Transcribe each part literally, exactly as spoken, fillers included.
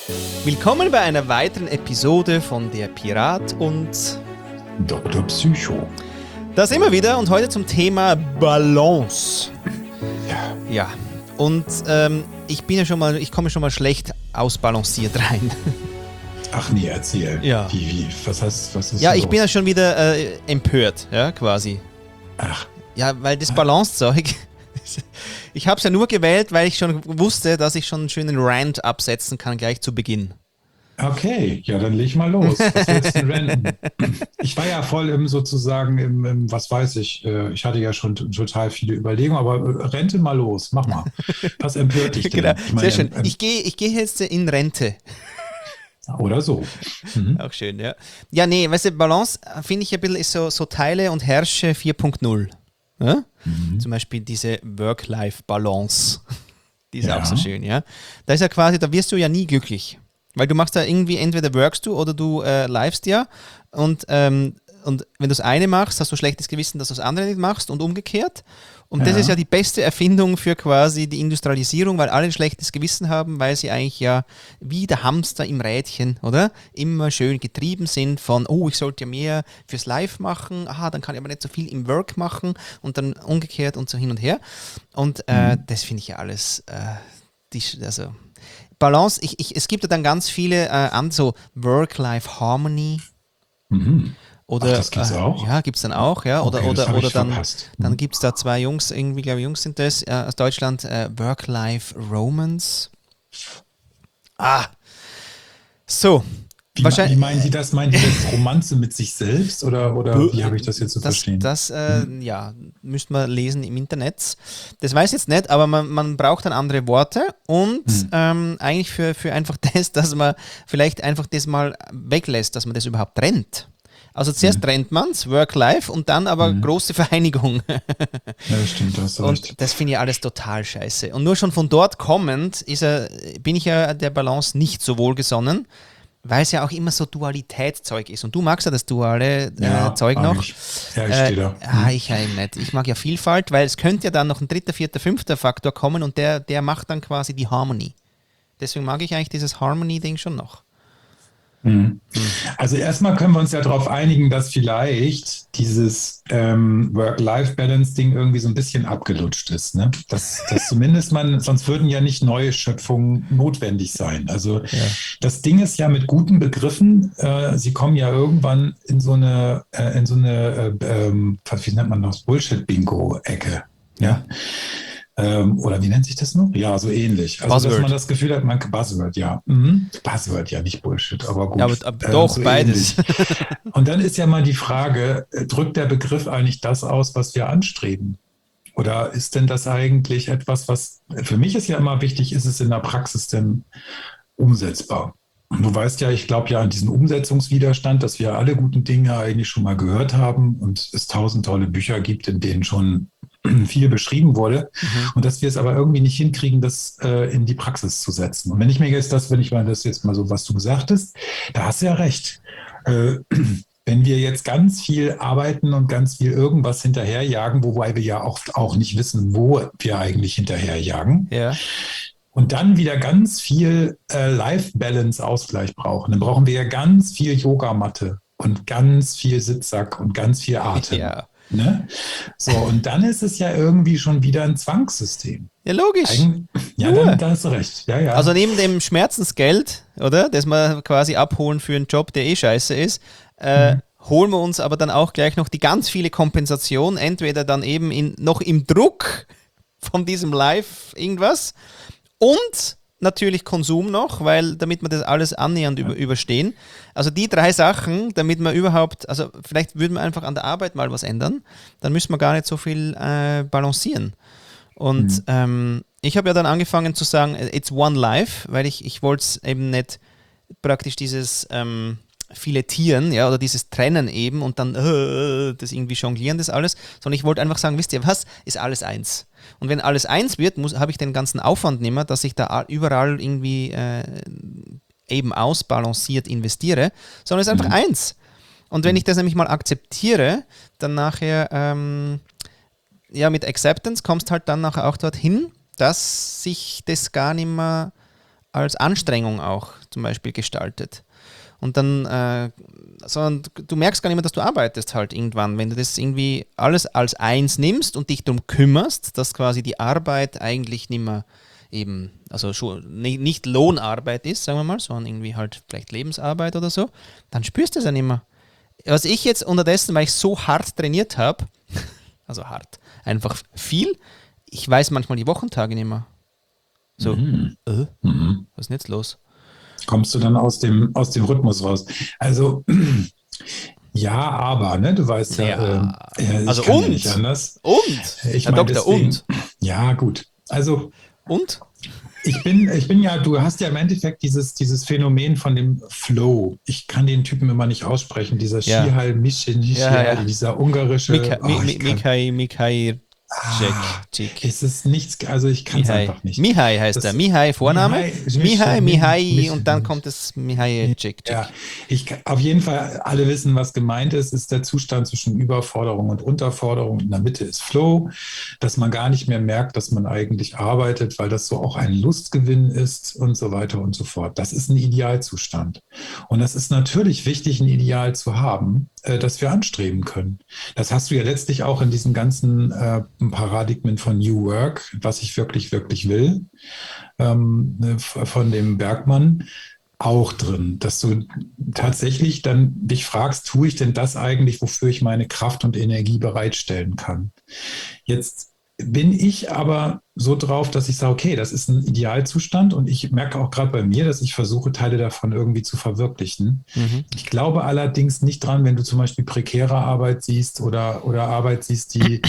Willkommen bei einer weiteren Episode von Der Pirat und Doktor Psycho. Da sind wir wieder und heute zum Thema Balance. Ja. Ja, und ähm, ich bin ja schon mal, ich komme schon mal schlecht ausbalanciert rein. Ach nee, erzähl. Ja. Wie, wie, was heißt, was ist Ja, los? ich bin ja schon wieder äh, empört, ja, quasi. Ach. Ja, weil das Balance-Zeug, ich habe es ja nur gewählt, weil ich schon wusste, dass ich schon einen schönen Rant absetzen kann, gleich zu Beginn. Okay, ja, dann leg mal los. Was willst du denn ranten? Ich war ja voll im sozusagen im, im was weiß ich, äh, ich hatte ja schon t- total viele Überlegungen, aber äh, rente mal los, mach mal. Was empört dich denn? Genau, Ich meine, sehr schön. ähm, Ich gehe ich geh jetzt in Rente. Oder so. Mhm. Auch schön, ja. Ja, nee, weißt du, Balance äh, finde ich ein bisschen ist so, so Teile und Herrsche vier Punkt null. Ja? Mhm. Zum Beispiel diese Work-Life-Balance. Die ist Ja. auch so schön, ja. Da ist ja quasi, da wirst du ja nie glücklich. Weil du machst da irgendwie, entweder workst du oder du äh, livest ja. Und, ähm, und wenn du das eine machst, hast du schlechtes Gewissen, dass du das andere nicht machst und umgekehrt. Und das Ja. ist ja die beste Erfindung für quasi die Industrialisierung, weil alle ein schlechtes Gewissen haben, weil sie eigentlich ja wie der Hamster im Rädchen, oder? Immer schön getrieben sind von, oh, ich sollte ja mehr fürs Live machen, aha, dann kann ich aber nicht so viel im Work machen und dann umgekehrt und so hin und her. Und äh, Mhm. das finde ich ja alles, äh, die, also Balance, ich, ich, es gibt ja dann ganz viele äh, an so Work-Life-Harmony. Mhm. Oder, Ach, das gibt's äh, auch? Ja, gibt es dann auch, ja. Oder, Okay, das oder, hab oder ich dann, verpasst. dann Mhm. gibt es da zwei Jungs, irgendwie, glaube ich, Jungs sind das, äh, aus Deutschland, äh, Work-Life-Romance. Ah, so. Wie, Wahrscheinlich, wie meinen die das? Meinen die das Romanze mit sich selbst oder, oder wie habe ich das jetzt zu das, verstehen? das äh, Mhm. ja, müsste man lesen im Internet. Das weiß ich jetzt nicht, aber man, man braucht dann andere Worte und Mhm. ähm, eigentlich für, für einfach das, dass man vielleicht einfach das mal weglässt, dass man das überhaupt trennt. Also zuerst Mhm. trennt man es, Work-Life, und dann aber Mhm. große Vereinigung. Ja, stimmt, da hast du recht. Und das finde ich alles total scheiße. Und nur schon von dort kommend ist er, bin ich ja der Balance nicht so wohlgesonnen, weil es ja auch immer so Dualitätszeug ist. Und du magst ja das duale äh, Ja, Zeug mag noch. ich. Ja, ich Äh, stehe da. ah, Mhm. ich ja eben nicht. Ich mag ja Vielfalt, weil es könnte ja dann noch ein dritter, vierter, fünfter Faktor kommen und der, der macht dann quasi die Harmony. Deswegen mag ich eigentlich dieses Harmony-Ding schon noch. Mhm. Also erstmal können wir uns ja darauf einigen, dass vielleicht dieses ähm, Work-Life-Balance-Ding irgendwie so ein bisschen abgelutscht ist. Ne? Dass, dass zumindest man, sonst würden ja nicht neue Schöpfungen notwendig sein. Also Ja. das Ding ist ja mit guten Begriffen, äh, sie kommen ja irgendwann in so eine, äh, in so eine äh, ähm, wie nennt man das, Bullshit-Bingo-Ecke. Ja. Ähm, oder wie nennt sich das noch? Ja, so ähnlich. Also, Buzzword. dass man das Gefühl hat, man Buzzword, ja. Mhm. Buzzword, ja, nicht Bullshit, aber gut. Ja, aber, aber Äh, doch, so beides. ähnlich. Und dann ist ja mal die Frage, äh, drückt der Begriff eigentlich das aus, was wir anstreben? Oder ist denn das eigentlich etwas, was für mich ist ja immer wichtig, ist es in der Praxis denn umsetzbar? Und du weißt ja, ich glaube ja an diesen Umsetzungswiderstand, dass wir alle guten Dinge eigentlich schon mal gehört haben und es tausend tolle Bücher gibt, in denen schon viel beschrieben wurde Mhm. und dass wir es aber irgendwie nicht hinkriegen, das äh, in die Praxis zu setzen. Und wenn ich mir jetzt das, wenn ich mal das jetzt mal so, was du gesagt hast, da hast du ja recht. Äh, wenn wir jetzt ganz viel arbeiten und ganz viel irgendwas hinterherjagen, wobei wir ja oft auch nicht wissen, wo wir eigentlich hinterherjagen, Ja. und dann wieder ganz viel äh, Life-Balance-Ausgleich brauchen, dann brauchen wir ja ganz viel Yogamatte und ganz viel Sitzsack und ganz viel Atem. Ja. Ne? So, und dann ist es ja irgendwie schon wieder ein Zwangssystem. Ja, logisch. Eigen, ja, Nur. dann da hast du recht. Ja, ja. Also neben dem Schmerzensgeld, oder, das wir quasi abholen für einen Job, der eh scheiße ist, äh, Mhm. holen wir uns aber dann auch gleich noch die ganz viele Kompensation, entweder dann eben in, noch im Druck von diesem Live irgendwas und natürlich Konsum noch, weil damit wir das alles annähernd über, überstehen. Also die drei Sachen, damit wir überhaupt, also vielleicht würden wir einfach an der Arbeit mal was ändern, dann müssen wir gar nicht so viel äh, balancieren. Und Mhm. ähm, ich habe ja dann angefangen zu sagen, it's one life, weil ich, ich wollte es eben nicht praktisch dieses ähm, Filetieren, ja, oder dieses Trennen eben und dann äh, das irgendwie jonglieren, das alles, sondern ich wollte einfach sagen, wisst ihr was, ist alles eins. Und wenn alles eins wird, habe ich den ganzen Aufwand nicht mehr, dass ich da überall irgendwie äh, eben ausbalanciert investiere, sondern es ist einfach Mhm. eins. Und wenn ich das nämlich mal akzeptiere, dann nachher ähm, ja, mit Acceptance kommst halt dann nachher auch dorthin, dass sich das gar nicht mehr als Anstrengung auch zum Beispiel gestaltet. Und dann, äh, sondern du merkst gar nicht mehr, dass du arbeitest halt irgendwann, wenn du das irgendwie alles als eins nimmst und dich darum kümmerst, dass quasi die Arbeit eigentlich nicht mehr eben, also schon nicht Lohnarbeit ist, sagen wir mal, sondern irgendwie halt vielleicht Lebensarbeit oder so, dann spürst du es ja nicht mehr. Was ich jetzt unterdessen, weil ich so hart trainiert habe, also hart, einfach viel, ich weiß manchmal die Wochentage nicht mehr. So, Mhm. äh, Mhm. was ist denn jetzt los? Kommst du dann aus dem, aus dem Rhythmus raus? Also, ja, aber, ne, du weißt ja, Ja, äh, ich also kann und? ja nicht anders. Und? Ich Herr meine, Doktor, deswegen, und? ja, gut. Also, Und? ich bin, ich bin ja, du hast ja im Endeffekt dieses, dieses Phänomen von dem Flow. Ich kann den Typen immer nicht aussprechen, dieser Ja. Shihal, Michel, Ja, ja. dieser ungarische. Mika, Oh, Mi, Mi, ich kann, Mikai, Mikai, Jack, ah, Chick. es ist nichts, also ich kann es Mihai. einfach nicht. Mihai heißt Das, er. Mihai Vorname. Mihai, Mihai, Mihai Michel, und dann kommt das Mihai, Chick, Chick. ja, ich, auf jeden Fall, alle wissen, was gemeint ist, ist der Zustand zwischen Überforderung und Unterforderung. In der Mitte ist Flow, dass man gar nicht mehr merkt, dass man eigentlich arbeitet, weil das so auch ein Lustgewinn ist und so weiter und so fort. Das ist ein Idealzustand. Und das ist natürlich wichtig, ein Ideal zu haben, äh, das wir anstreben können. Das hast du ja letztlich auch in diesen ganzen äh, Paradigmen von New Work, was ich wirklich, wirklich will, ähm, von dem Bergmann, auch drin, dass du tatsächlich dann dich fragst, tue ich denn das eigentlich, wofür ich meine Kraft und Energie bereitstellen kann? Jetzt bin ich aber so drauf, dass ich sage, okay, das ist ein Idealzustand und ich merke auch gerade bei mir, dass ich versuche, Teile davon irgendwie zu verwirklichen. Mhm. Ich glaube allerdings nicht dran, wenn du zum Beispiel prekäre Arbeit siehst oder, oder Arbeit siehst, die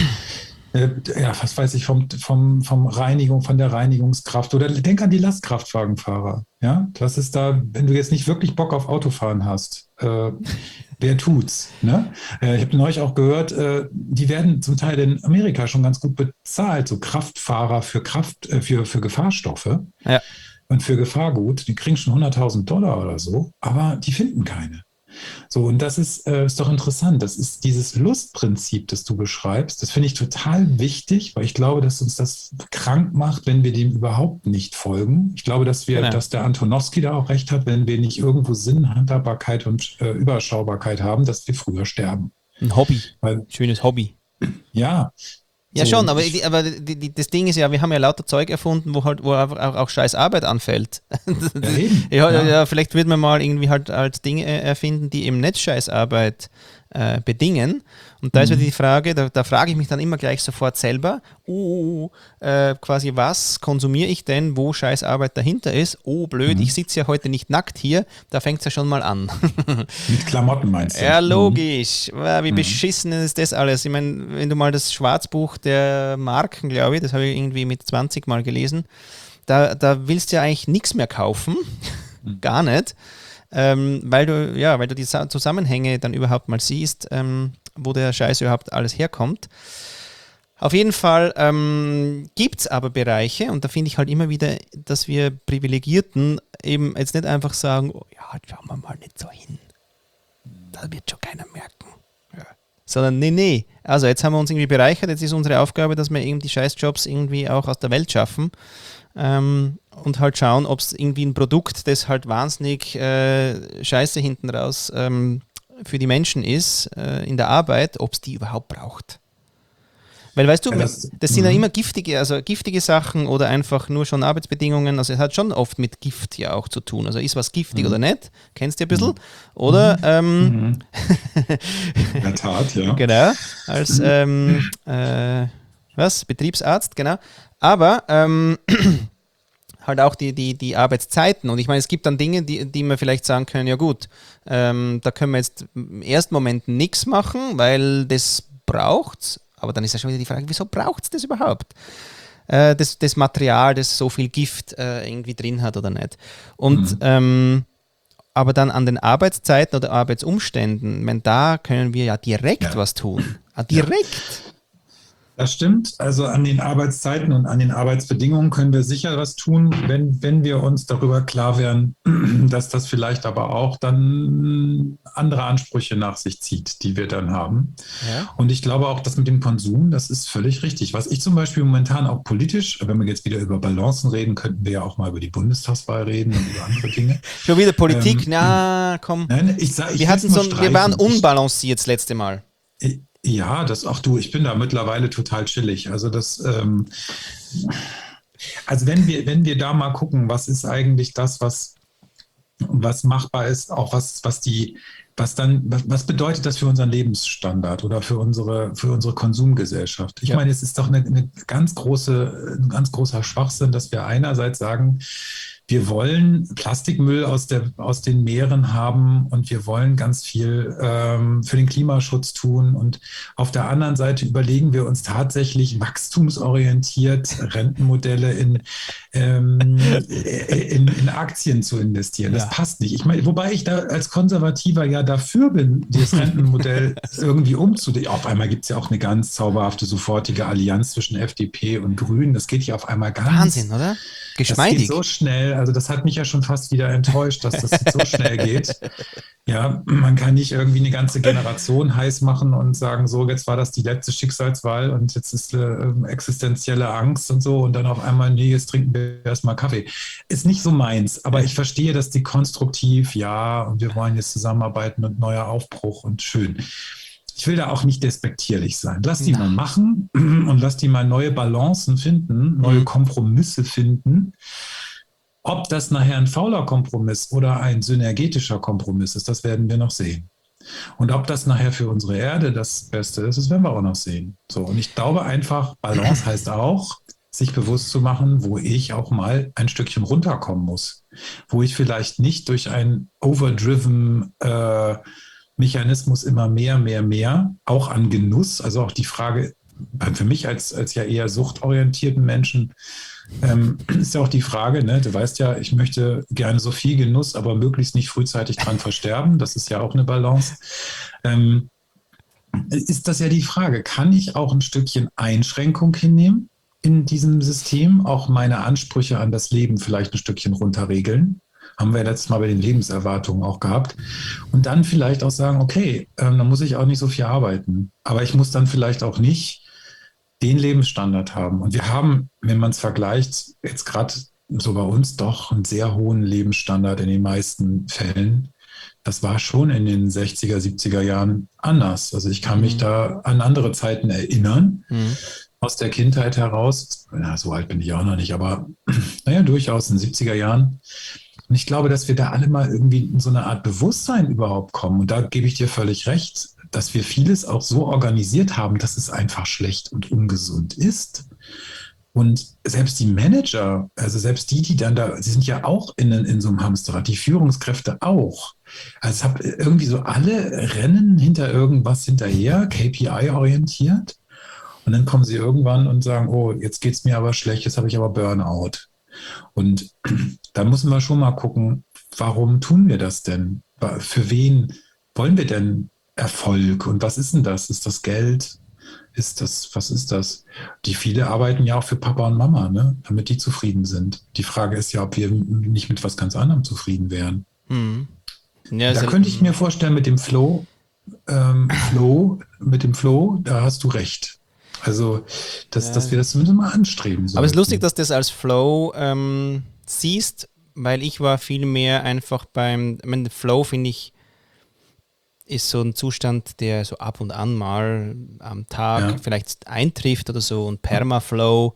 ja, was weiß ich, vom, vom, vom Reinigung, von der Reinigungskraft oder denk an die Lastkraftwagenfahrer. Ja, das ist da, wenn du jetzt nicht wirklich Bock auf Autofahren hast, äh, wer tut's? Ne? Äh, ich habe neulich auch gehört, äh, die werden zum Teil in Amerika schon ganz gut bezahlt, so Kraftfahrer für Kraft, äh, für, für Gefahrstoffe Ja. und für Gefahrgut. Die kriegen schon hunderttausend Dollar oder so, aber die finden keine. So, und das ist, äh, ist doch interessant. Das ist dieses Lustprinzip, das du beschreibst. Das finde ich total wichtig, weil ich glaube, dass uns das krank macht, wenn wir dem überhaupt nicht folgen. Ich glaube, dass wir, genau. dass der Antonowski da auch recht hat, wenn wir nicht irgendwo Sinn, Handhabbarkeit und äh, Überschaubarkeit haben, dass wir früher sterben. Ein Hobby. Weil, schönes Hobby. Ja. Ja, so, schon, aber, ich, aber die, die, das Ding ist ja, wir haben ja lauter Zeug erfunden, wo halt wo auch, auch scheiß Arbeit anfällt. Ja, eben. ja, ja. ja, vielleicht wird man mal irgendwie halt als Dinge erfinden, die eben nicht scheiß Arbeit äh, bedingen. Und da mhm. ist wieder die Frage, da, da frage ich mich dann immer gleich sofort selber, oh, äh, quasi was konsumiere ich denn, wo scheiß Arbeit dahinter ist? Oh, blöd, mhm. ich sitze ja heute nicht nackt hier, da fängt es ja schon mal an. Mit Klamotten meinst du? Ja, logisch. Mhm. Wie beschissen ist das alles? Ich meine, wenn du mal das Schwarzbuch der Marken, glaube ich, das habe ich irgendwie mit zwanzig Mal gelesen, da, da willst du ja eigentlich nichts mehr kaufen, mhm. gar nicht, ähm, weil du, ja, weil du die Zusammenhänge dann überhaupt mal siehst, ähm, wo der Scheiß überhaupt alles herkommt. Auf jeden Fall ähm, gibt es aber Bereiche, und da finde ich halt immer wieder, dass wir Privilegierten eben jetzt nicht einfach sagen, oh ja, schauen wir mal nicht so hin. Da wird schon keiner merken. Ja. Sondern nee, nee. Also jetzt haben wir uns irgendwie bereichert, jetzt ist unsere Aufgabe, dass wir eben die Scheißjobs irgendwie auch aus der Welt schaffen. Ähm, und halt schauen, ob es irgendwie ein Produkt, das halt wahnsinnig äh, scheiße hinten raus ähm, für die Menschen ist, äh, in der Arbeit, ob es die überhaupt braucht. Weil weißt du, ja, das, das sind ja immer giftige, also giftige Sachen oder einfach nur schon Arbeitsbedingungen, also es hat schon oft mit Gift ja auch zu tun, also ist was giftig mhm. oder nicht, kennst du ein bisschen, oder? Mhm. Ähm, in der Tat, ja. Genau, als ähm, äh, was, Betriebsarzt, genau, aber ähm, halt auch die, die, die Arbeitszeiten. Und ich meine, es gibt dann Dinge, die, die wir vielleicht sagen können, ja gut, ähm, da können wir jetzt im ersten Moment nichts machen, weil das braucht's. Aber dann ist ja schon wieder die Frage, wieso braucht es das überhaupt? Äh, das, das Material, das so viel Gift äh, irgendwie drin hat oder nicht. Und mhm. ähm, aber dann an den Arbeitszeiten oder Arbeitsumständen, wenn da können wir ja direkt ja. was tun. Ah, direkt. Ja. Das stimmt. Also an den Arbeitszeiten und an den Arbeitsbedingungen können wir sicher was tun, wenn, wenn wir uns darüber klar werden, dass das vielleicht aber auch dann andere Ansprüche nach sich zieht, die wir dann haben. Ja. Und ich glaube auch, das mit dem Konsum, das ist völlig richtig. Was ich zum Beispiel momentan auch politisch, wenn wir jetzt wieder über Balancen reden, könnten wir ja auch mal über die Bundestagswahl reden und über andere Dinge. Schon wieder Politik? Ähm, Na, komm. Nein, ich sag, ich wir, hatten so, wir waren unbalanciert das letzte Mal. Ich, Ja, das, ach du, ich bin da mittlerweile total chillig. Also das, ähm, also wenn wir, wenn wir da mal gucken, was ist eigentlich das, was, was machbar ist, auch was, was die, was dann, was, was bedeutet das für unseren Lebensstandard oder für unsere, für unsere Konsumgesellschaft? Ich Ja. meine, es ist doch eine, eine ganz große, ein ganz großer Schwachsinn, dass wir einerseits sagen, wir wollen Plastikmüll aus, der, aus den Meeren haben und wir wollen ganz viel ähm, für den Klimaschutz tun. Und auf der anderen Seite überlegen wir uns tatsächlich wachstumsorientiert Rentenmodelle in, ähm, in, in Aktien zu investieren. Das Ja. passt nicht. Ich meine, wobei ich da als Konservativer ja dafür bin, das Rentenmodell irgendwie umzudenken. Auf einmal gibt es ja auch eine ganz zauberhafte, sofortige Allianz zwischen F D P und Grünen. Das geht ja auf einmal ganz... Wahnsinn, oder? Geschmeidig. Das geht so schnell, also das hat mich ja schon fast wieder enttäuscht, dass das jetzt so schnell geht. Ja, man kann nicht irgendwie eine ganze Generation heiß machen und sagen, so, jetzt war das die letzte Schicksalswahl und jetzt ist äh, existenzielle Angst und so und dann auf einmal, nee, jetzt trinken wir erstmal Kaffee. Ist nicht so meins, aber ich verstehe, dass die konstruktiv, ja, und wir wollen jetzt zusammenarbeiten und neuer Aufbruch und schön. Ich will da auch nicht despektierlich sein. Lass die Na. mal machen und lass die mal neue Balancen finden, neue Kompromisse finden. Ob das nachher ein fauler Kompromiss oder ein synergetischer Kompromiss ist, das werden wir noch sehen. Und ob das nachher für unsere Erde das Beste ist, das werden wir auch noch sehen. So, und ich glaube einfach, Balance heißt auch, sich bewusst zu machen, wo ich auch mal ein Stückchen runterkommen muss. Wo ich vielleicht nicht durch ein overdriven äh, Mechanismus immer mehr, mehr, mehr, auch an Genuss, also auch die Frage, für mich als, als ja eher suchtorientierten Menschen, ähm, ist ja auch die Frage, ne, du weißt ja, ich möchte gerne so viel Genuss, aber möglichst nicht frühzeitig dran versterben, das ist ja auch eine Balance. Ähm, ist das ja die Frage, kann ich auch ein Stückchen Einschränkung hinnehmen in diesem System, auch meine Ansprüche an das Leben vielleicht ein Stückchen runterregeln? Haben wir letztes Mal bei den Lebenserwartungen auch gehabt. Und dann vielleicht auch sagen, okay, ähm, dann muss ich auch nicht so viel arbeiten. Aber ich muss dann vielleicht auch nicht den Lebensstandard haben. Und wir haben, wenn man es vergleicht, jetzt gerade so bei uns doch einen sehr hohen Lebensstandard in den meisten Fällen. Das war schon in den sechziger, siebziger Jahren anders. Also ich kann mhm. mich da an andere Zeiten erinnern, mhm. aus der Kindheit heraus. Ja, so alt bin ich auch noch nicht, aber naja, durchaus in den siebziger Jahren. Und ich glaube, dass wir da alle mal irgendwie in so eine Art Bewusstsein überhaupt kommen. Und da gebe ich dir völlig recht, dass wir vieles auch so organisiert haben, dass es einfach schlecht und ungesund ist. Und selbst die Manager, also selbst die, die dann da, sie sind ja auch in, in so einem Hamsterrad, die Führungskräfte auch. Also es hat irgendwie so alle rennen hinter irgendwas hinterher, K P I-orientiert. Und dann kommen sie irgendwann und sagen, oh, jetzt geht es mir aber schlecht, jetzt habe ich aber Burnout. Und da müssen wir schon mal gucken, warum tun wir das denn? Für wen wollen wir denn Erfolg? Und was ist denn das? Ist das Geld? Ist das, was ist das? Die viele arbeiten ja auch für Papa und Mama, ne? Damit die zufrieden sind. Die Frage ist ja, ob wir nicht mit was ganz anderem zufrieden wären. Hm. Ja, da könnte ich mir vorstellen, mit dem Flow, ähm, Flow, mit dem Flow, da hast du recht. Also, dass, ja. dass wir das zumindest mal anstreben sollten. Aber es ist lustig, dass du das als Flow ähm, siehst, weil ich war viel mehr einfach beim, ich meine, Flow finde ich, ist so ein Zustand, der so ab und an mal am Tag ja. vielleicht eintrifft oder so, und Permaflow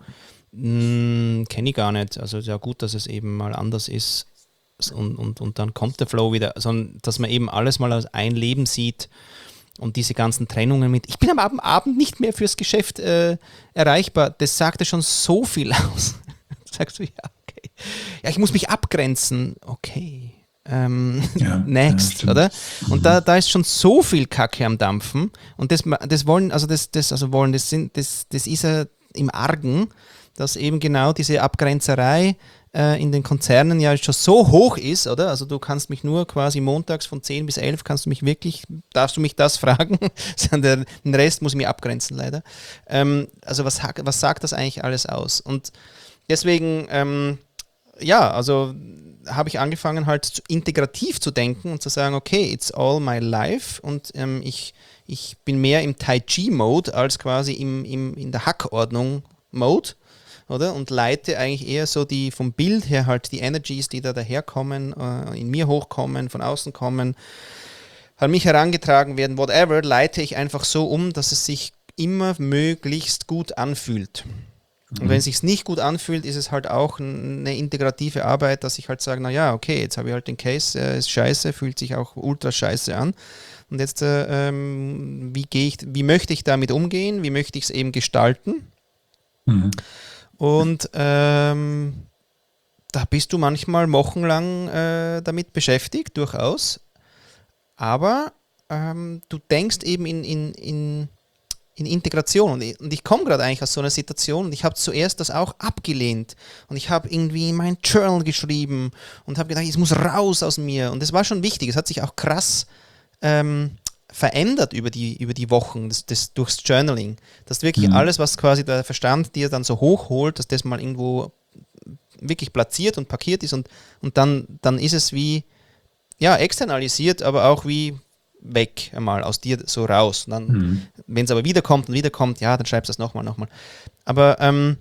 kenne ich gar nicht. Also ja gut, dass es eben mal anders ist und, und, und dann kommt der Flow wieder, sondern dass man eben alles mal als ein Leben sieht. Und diese ganzen Trennungen mit, ich bin am Abend, Abend nicht mehr fürs Geschäft äh, erreichbar, das sagt ja schon so viel aus. Da sagst du, ja, okay. Ja, ich muss mich abgrenzen. Okay. Ähm, ja, next, ja, oder? Und mhm. da, da ist schon so viel Kacke am Dampfen. Und das, das wollen, also das, das, also wollen, das sind, das, das ist ja im Argen, dass eben genau diese Abgrenzerei äh, in den Konzernen ja schon so hoch ist, oder? Also du kannst mich nur quasi montags von zehn bis elf, kannst du mich wirklich, darfst du mich das fragen? Den Rest muss ich mir abgrenzen, leider. Ähm, also was, was sagt das eigentlich alles aus? Und deswegen, ähm, ja, also habe ich angefangen halt integrativ zu denken und zu sagen, okay, it's all my life und ähm, ich, ich bin mehr im Tai Chi-Mode als quasi im, im, in der Hackordnung-Mode, oder? Und leite eigentlich eher so die vom Bild her halt die Energies, die da daherkommen, äh, in mir hochkommen, von außen kommen, an mich herangetragen werden, whatever, leite ich einfach so um, dass es sich immer möglichst gut anfühlt. Und wenn es sich nicht gut anfühlt, ist es halt auch eine integrative Arbeit, dass ich halt sage, naja, okay, jetzt habe ich halt den Case, äh, ist scheiße, fühlt sich auch ultra scheiße an. Und jetzt, äh, ähm, wie gehe ich, wie möchte ich damit umgehen, wie möchte ich es eben gestalten? Mhm. Und ähm, da bist du manchmal wochenlang äh, damit beschäftigt, durchaus. Aber ähm, du denkst eben in, in, in in Integration. Und ich, und ich komme gerade eigentlich aus so einer Situation und ich habe zuerst das auch abgelehnt und ich habe irgendwie in mein Journal geschrieben und habe gedacht, es muss raus aus mir und das war schon wichtig. Es hat sich auch krass ähm, verändert über die, über die Wochen das, das, durchs Journaling, dass wirklich mhm. alles, was quasi der Verstand dir dann so hochholt, dass das mal irgendwo wirklich platziert und parkiert ist und, und dann, dann ist es wie, ja, externalisiert, aber auch wie weg einmal aus dir so raus. Und dann, mhm. wenn es aber wiederkommt und wiederkommt, ja, dann schreibst du das nochmal, nochmal. Aber ähm,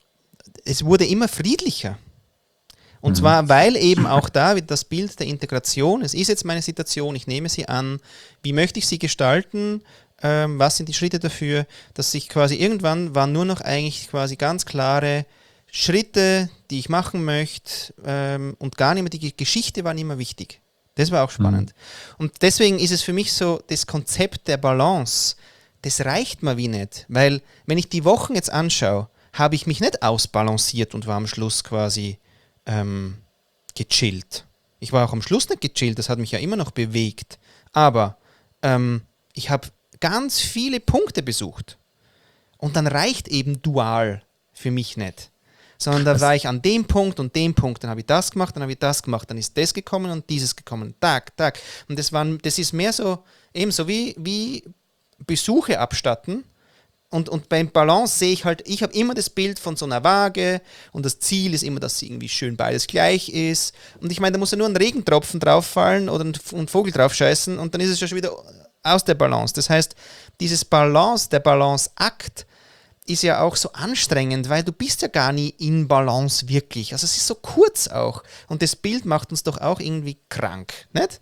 es wurde immer friedlicher. Und mhm. zwar, weil eben auch da das Bild der Integration, es ist jetzt meine Situation, ich nehme sie an, wie möchte ich sie gestalten, ähm, was sind die Schritte dafür, dass ich quasi irgendwann waren nur noch eigentlich quasi ganz klare Schritte, die ich machen möchte ähm, und gar nicht mehr, die Geschichte war nicht mehr wichtig. Das war auch spannend. Mhm. Und deswegen ist es für mich so, das Konzept der Balance, das reicht mir wie nicht. Weil, wenn ich die Wochen jetzt anschaue, habe ich mich nicht ausbalanciert und war am Schluss quasi ähm, gechillt. Ich war auch am Schluss nicht gechillt, das hat mich ja immer noch bewegt. Aber ähm, ich habe ganz viele Punkte besucht. Und dann reicht eben dual für mich nicht. Sondern da war ich an dem Punkt und dem Punkt, dann habe ich das gemacht, dann habe ich das gemacht, dann ist das gekommen und dieses gekommen, Tag, Tag. Und das, waren, das ist mehr so, eben so wie, wie Besuche abstatten und, und beim Balance sehe ich halt, ich habe immer das Bild von so einer Waage und das Ziel ist immer, dass irgendwie schön beides gleich ist. Und ich meine, da muss ja nur ein Regentropfen drauf fallen oder ein Vogel drauf scheißen und dann ist es ja schon wieder aus der Balance. Das heißt, dieses Balance, der Balanceakt, ist ja auch so anstrengend, weil du bist ja gar nie in Balance wirklich. Also es ist so kurz auch. Und das Bild macht uns doch auch irgendwie krank, nicht?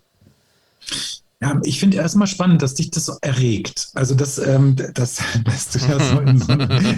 Ja, ich finde erstmal spannend, dass dich das so erregt. Also das, ähm, das, das du ja so in so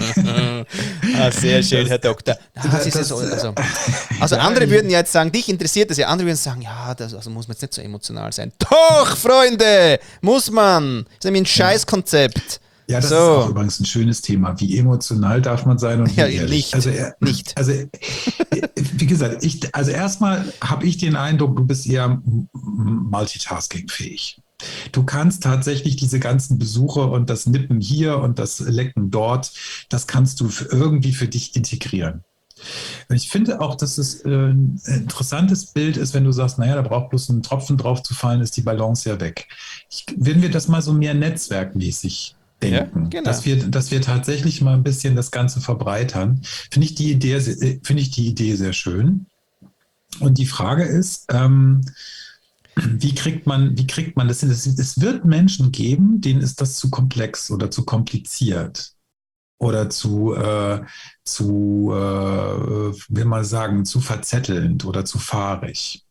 ah, sehr schön, das, Herr Doktor. Na, das ist das, so, also, also ja, andere würden ja jetzt sagen, dich interessiert das ja, andere würden sagen, ja, das also muss man jetzt nicht so emotional sein. Doch, Freunde, muss man. Das ist nämlich ein Scheißkonzept. Ja, das so. ist auch übrigens ein schönes Thema. Wie emotional darf man sein und wie ja, ehrlich? Nicht. Also, äh, nicht. Also, wie gesagt, ich, also erstmal habe ich den Eindruck, du bist eher multitaskingfähig. Du kannst tatsächlich diese ganzen Besuche und das Nippen hier und das Lecken dort, das kannst du irgendwie für dich integrieren. Ich finde auch, dass es ein interessantes Bild ist, wenn du sagst, naja, da braucht bloß ein Tropfen drauf zu fallen, ist die Balance ja weg. Ich, wenn wir das mal so mehr netzwerkmäßig denken, ja, genau. dass wir, dass wir tatsächlich mal ein bisschen das Ganze verbreitern, finde ich die Idee, finde ich die Idee sehr schön. Und die Frage ist, ähm, wie kriegt man, wie kriegt man das hin? Es wird Menschen geben, denen ist das zu komplex oder zu kompliziert oder zu, äh, zu äh, will man sagen, zu verzettelnd oder zu fahrig.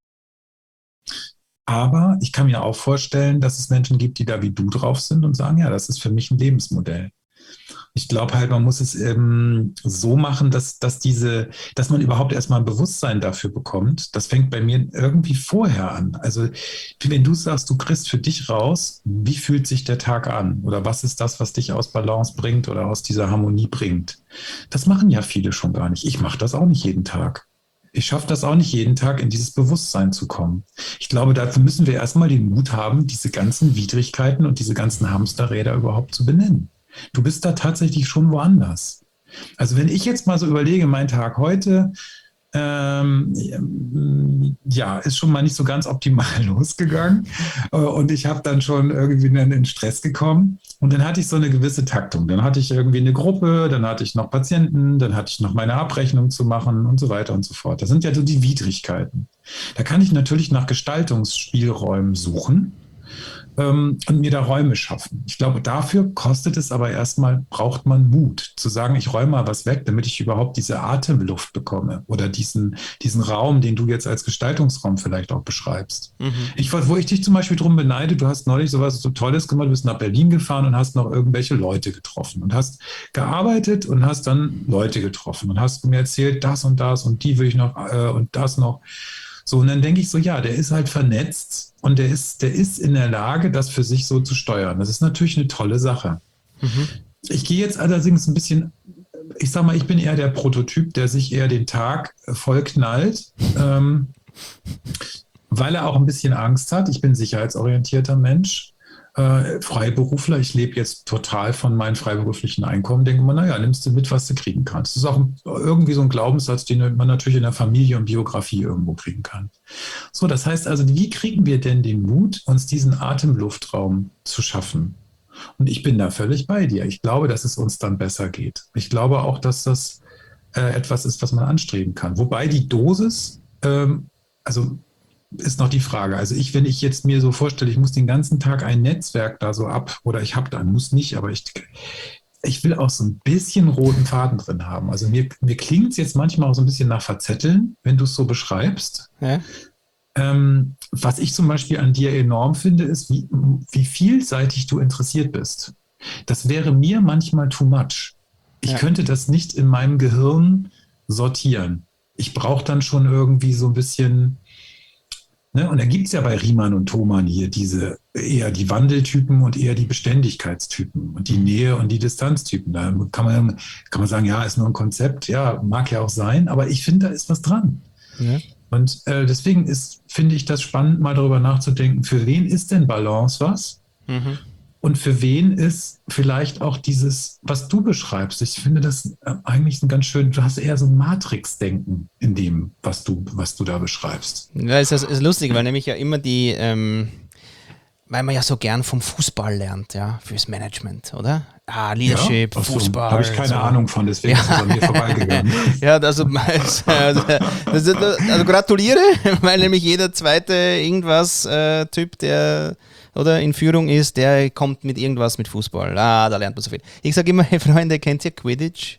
Aber ich kann mir auch vorstellen, dass es Menschen gibt, die da wie du drauf sind und sagen, ja, das ist für mich ein Lebensmodell. Ich glaube halt, man muss es ähm, so machen, dass, dass, diese, dass man überhaupt erstmal ein Bewusstsein dafür bekommt. Das fängt bei mir irgendwie vorher an. Also wenn du sagst, du kriegst für dich raus, wie fühlt sich der Tag an? Oder was ist das, was dich aus Balance bringt oder aus dieser Harmonie bringt? Das machen ja viele schon gar nicht. Ich mache das auch nicht jeden Tag. Ich schaffe das auch nicht jeden Tag, in dieses Bewusstsein zu kommen. Ich glaube, dafür müssen wir erstmal den Mut haben, diese ganzen Widrigkeiten und diese ganzen Hamsterräder überhaupt zu benennen. Du bist da tatsächlich schon woanders. Also wenn ich jetzt mal so überlege, mein Tag heute, ähm, ja, ist schon mal nicht so ganz optimal losgegangen. Und ich habe dann schon irgendwie in den Stress gekommen. Und dann hatte ich so eine gewisse Taktung. Dann hatte ich irgendwie eine Gruppe, dann hatte ich noch Patienten, dann hatte ich noch meine Abrechnung zu machen und so weiter und so fort. Das sind ja so die Widrigkeiten. Da kann ich natürlich nach Gestaltungsspielräumen suchen. Und mir da Räume schaffen. Ich glaube, dafür kostet es aber erstmal, braucht man Mut, zu sagen, ich räume mal was weg, damit ich überhaupt diese Atemluft bekomme oder diesen, diesen Raum, den du jetzt als Gestaltungsraum vielleicht auch beschreibst. Mhm. Ich, wo ich dich zum Beispiel drum beneide, du hast neulich sowas so Tolles gemacht, du bist nach Berlin gefahren und hast noch irgendwelche Leute getroffen und hast gearbeitet und hast dann Leute getroffen und hast mir erzählt, das und das und die will ich noch äh, und das noch. So, und dann denke ich so, ja, der ist halt vernetzt und der ist, der ist in der Lage, das für sich so zu steuern. Das ist natürlich eine tolle Sache. Mhm. Ich gehe jetzt allerdings ein bisschen, ich sag mal, ich bin eher der Prototyp, der sich eher den Tag vollknallt, ähm, weil er auch ein bisschen Angst hat. Ich bin sicherheitsorientierter Mensch. Äh, Freiberufler, ich lebe jetzt total von meinen freiberuflichen Einkommen, denke mal, naja, nimmst du mit, was du kriegen kannst. Das ist auch irgendwie so ein Glaubenssatz, den man natürlich in der Familie und Biografie irgendwo kriegen kann. So, das heißt also, wie kriegen wir denn den Mut, uns diesen Atemluftraum zu schaffen? Und ich bin da völlig bei dir. Ich glaube, dass es uns dann besser geht. Ich glaube auch, dass das äh, etwas ist, was man anstreben kann. Wobei die Dosis, ähm, also ist noch die Frage. Also ich, wenn ich jetzt mir so vorstelle, ich muss den ganzen Tag ein Netzwerk da so ab, oder ich habe da, muss nicht, aber ich, ich will auch so ein bisschen roten Faden drin haben. Also mir, mir klingt es jetzt manchmal auch so ein bisschen nach Verzetteln, wenn du es so beschreibst. Ja. Ähm, was ich zum Beispiel an dir enorm finde, ist, wie, wie vielseitig du interessiert bist. Das wäre mir manchmal too much. Ich ja. könnte das nicht in meinem Gehirn sortieren. Ich brauche dann schon irgendwie so ein bisschen... Ne, und da gibt es ja bei Riemann und Thomann hier diese eher die Wandeltypen und eher die Beständigkeitstypen und die Nähe- und die Distanztypen. Da kann man, kann man sagen, ja, ist nur ein Konzept, ja, mag ja auch sein, aber ich finde, da ist was dran. Ja. Und äh, deswegen ist, finde ich das spannend, mal darüber nachzudenken, für wen ist denn Balance was? Mhm. Und für wen ist vielleicht auch dieses, was du beschreibst? Ich finde das eigentlich ein ganz schön, du hast eher so ein Matrix-Denken in dem, was du, was du da beschreibst. Ja, es ist, ist lustig, weil nämlich ja immer die, ähm, weil man ja so gern vom Fußball lernt, ja, fürs Management, oder? Ah, Leadership, ja, Fußball. Habe ich keine so. Ahnung von, deswegen ja. ist es an mir vorbeigegangen. Ja, also, also, also, also gratuliere, weil nämlich jeder zweite irgendwas äh, Typ, der oder in Führung ist, der kommt mit irgendwas mit Fußball. Ah, da lernt man so viel. Ich sage immer, hey Freunde, kennt ihr Quidditch?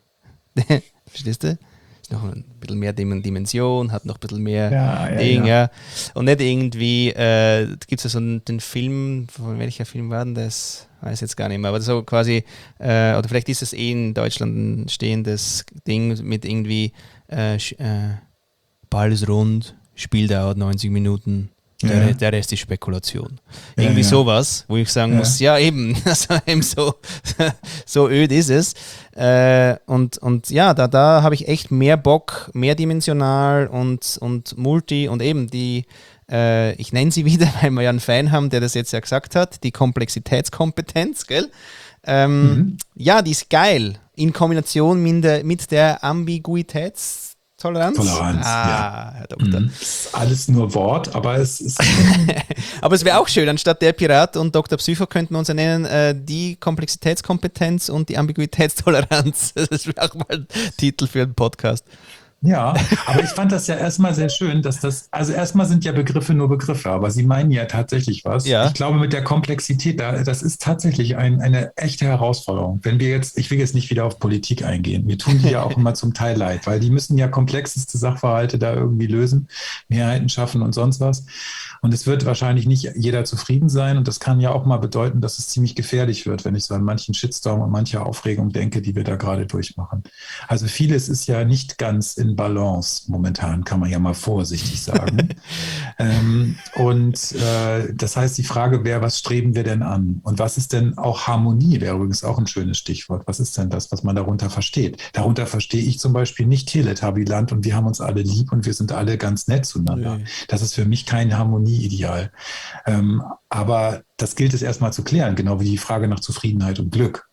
Verstehst du? Ist noch ein bisschen mehr Dimension, hat noch ein bisschen mehr ja, ja, Ding, ja. ja. Und nicht irgendwie, äh, gibt es ja so einen, den Film, von welcher Film war denn das? Weiß jetzt gar nicht mehr, aber so quasi, äh, oder vielleicht ist es eh in Deutschland ein stehendes Ding mit irgendwie äh, äh, Ball ist rund, Spiel dauert neunzig Minuten. Der, ja. der Rest ist Spekulation. Ja, Irgendwie ja. sowas, wo ich sagen ja. muss, ja eben, also eben so, so öd ist es. Äh, und, und ja, da, da habe ich echt mehr Bock, mehrdimensional und, und multi und eben die, äh, ich nenne sie wieder, weil wir ja einen Fan haben, der das jetzt ja gesagt hat, die Komplexitätskompetenz, gell? Ähm, mhm. Ja, die ist geil, in Kombination mit der, mit der Ambiguitäts- Toleranz? Toleranz, ah, ja. Herr Doktor. Mhm. Das ist alles nur Wort, aber es ist... aber es wäre auch schön, anstatt der Pirat und Doktor Psycho könnten wir uns ja nennen, äh, die Komplexitätskompetenz und die Ambiguitätstoleranz. Das wäre auch mal ein Titel für einen Podcast. Ja, aber ich fand das ja erstmal sehr schön, dass das, also erstmal sind ja Begriffe nur Begriffe, aber sie meinen ja tatsächlich was. Ja. Ich glaube, mit der Komplexität, das ist tatsächlich ein, eine echte Herausforderung. Wenn wir jetzt, ich will jetzt nicht wieder auf Politik eingehen, wir tun die ja auch immer zum Teil leid, weil die müssen ja komplexeste Sachverhalte da irgendwie lösen, Mehrheiten schaffen und sonst was. Und es wird wahrscheinlich nicht jeder zufrieden sein und das kann ja auch mal bedeuten, dass es ziemlich gefährlich wird, wenn ich so an manchen Shitstorm und mancher Aufregung denke, die wir da gerade durchmachen. Also vieles ist ja nicht ganz in Balance momentan, kann man ja mal vorsichtig sagen. ähm, und äh, das heißt, die Frage wäre, was streben wir denn an? Und was ist denn auch Harmonie, wäre übrigens auch ein schönes Stichwort. Was ist denn das, was man darunter versteht? Darunter verstehe ich zum Beispiel nicht Teletubbyland und wir haben uns alle lieb und wir sind alle ganz nett zueinander. Nee. Das ist für mich kein Harmonieideal. Ähm, aber das gilt es erstmal zu klären, genau wie die Frage nach Zufriedenheit und Glück.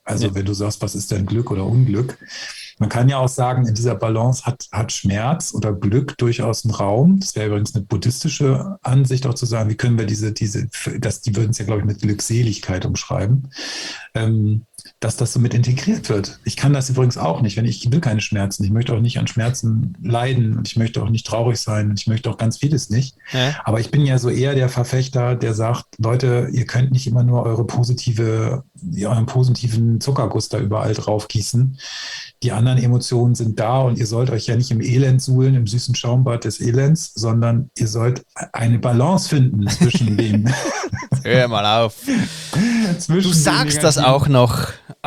Also Ja. wenn du sagst, was ist denn Glück oder Unglück? Man kann ja auch sagen, in dieser Balance hat, hat Schmerz oder Glück durchaus einen Raum. Das wäre übrigens eine buddhistische Ansicht auch zu sagen, wie können wir diese, diese, das, die würden es ja, glaube ich, mit Glückseligkeit umschreiben, ähm, dass das so mit integriert wird. Ich kann das übrigens auch nicht, wenn ich, ich will keine Schmerzen. Ich möchte auch nicht an Schmerzen leiden und ich möchte auch nicht traurig sein und ich möchte auch ganz vieles nicht. Ja. Aber ich bin ja so eher der Verfechter, der sagt, Leute, ihr könnt nicht immer nur eure positive, euren positiven Zuckerguss da überall drauf gießen. Die anderen Emotionen sind da und ihr sollt euch ja nicht im Elend suhlen, im süßen Schaumbad des Elends, sondern ihr sollt eine Balance finden zwischen dem. Hör mal auf. zwischen Du den sagst das negativen- auch noch.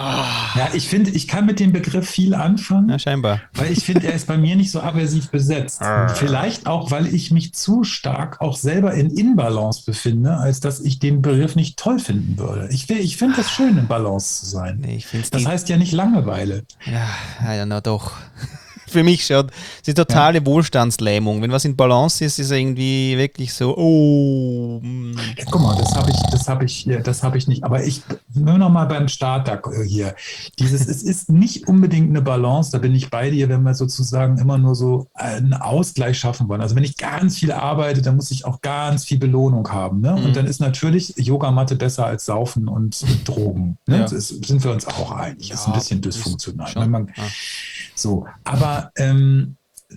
Ja, ich finde, ich kann mit dem Begriff viel anfangen, Ja, scheinbar. weil ich finde, er ist bei mir nicht so aversiv besetzt. Ah. Vielleicht auch, weil ich mich zu stark auch selber in Inbalance befinde, als dass ich den Begriff nicht toll finden würde. Ich, will- ich finde das schön, in Balance zu sein. Nee, ich finde es Das heißt ja nicht Langeweile. Ja, ja, na doch. Für mich schon. Es ist totale Wohlstandslähmung. Wenn was in Balance ist, ist er irgendwie wirklich so, oh. mm. Ja, guck mal, das habe ich, das habe ich, ja, das habe ich nicht. Aber ich nur noch mal beim Starter hier. Dieses, es ist nicht unbedingt eine Balance. Da bin ich bei dir, wenn wir sozusagen immer nur so einen Ausgleich schaffen wollen. Also wenn ich ganz viel arbeite, dann muss ich auch ganz viel Belohnung haben. Ne? Mhm. Und dann ist natürlich Yogamatte besser als Saufen und, und Drogen. Ne? Ja. Das ist, sind wir uns auch einig. Ja, ist ein bisschen ist dysfunktional. schon. Wenn man, Ja. so, aber ähm,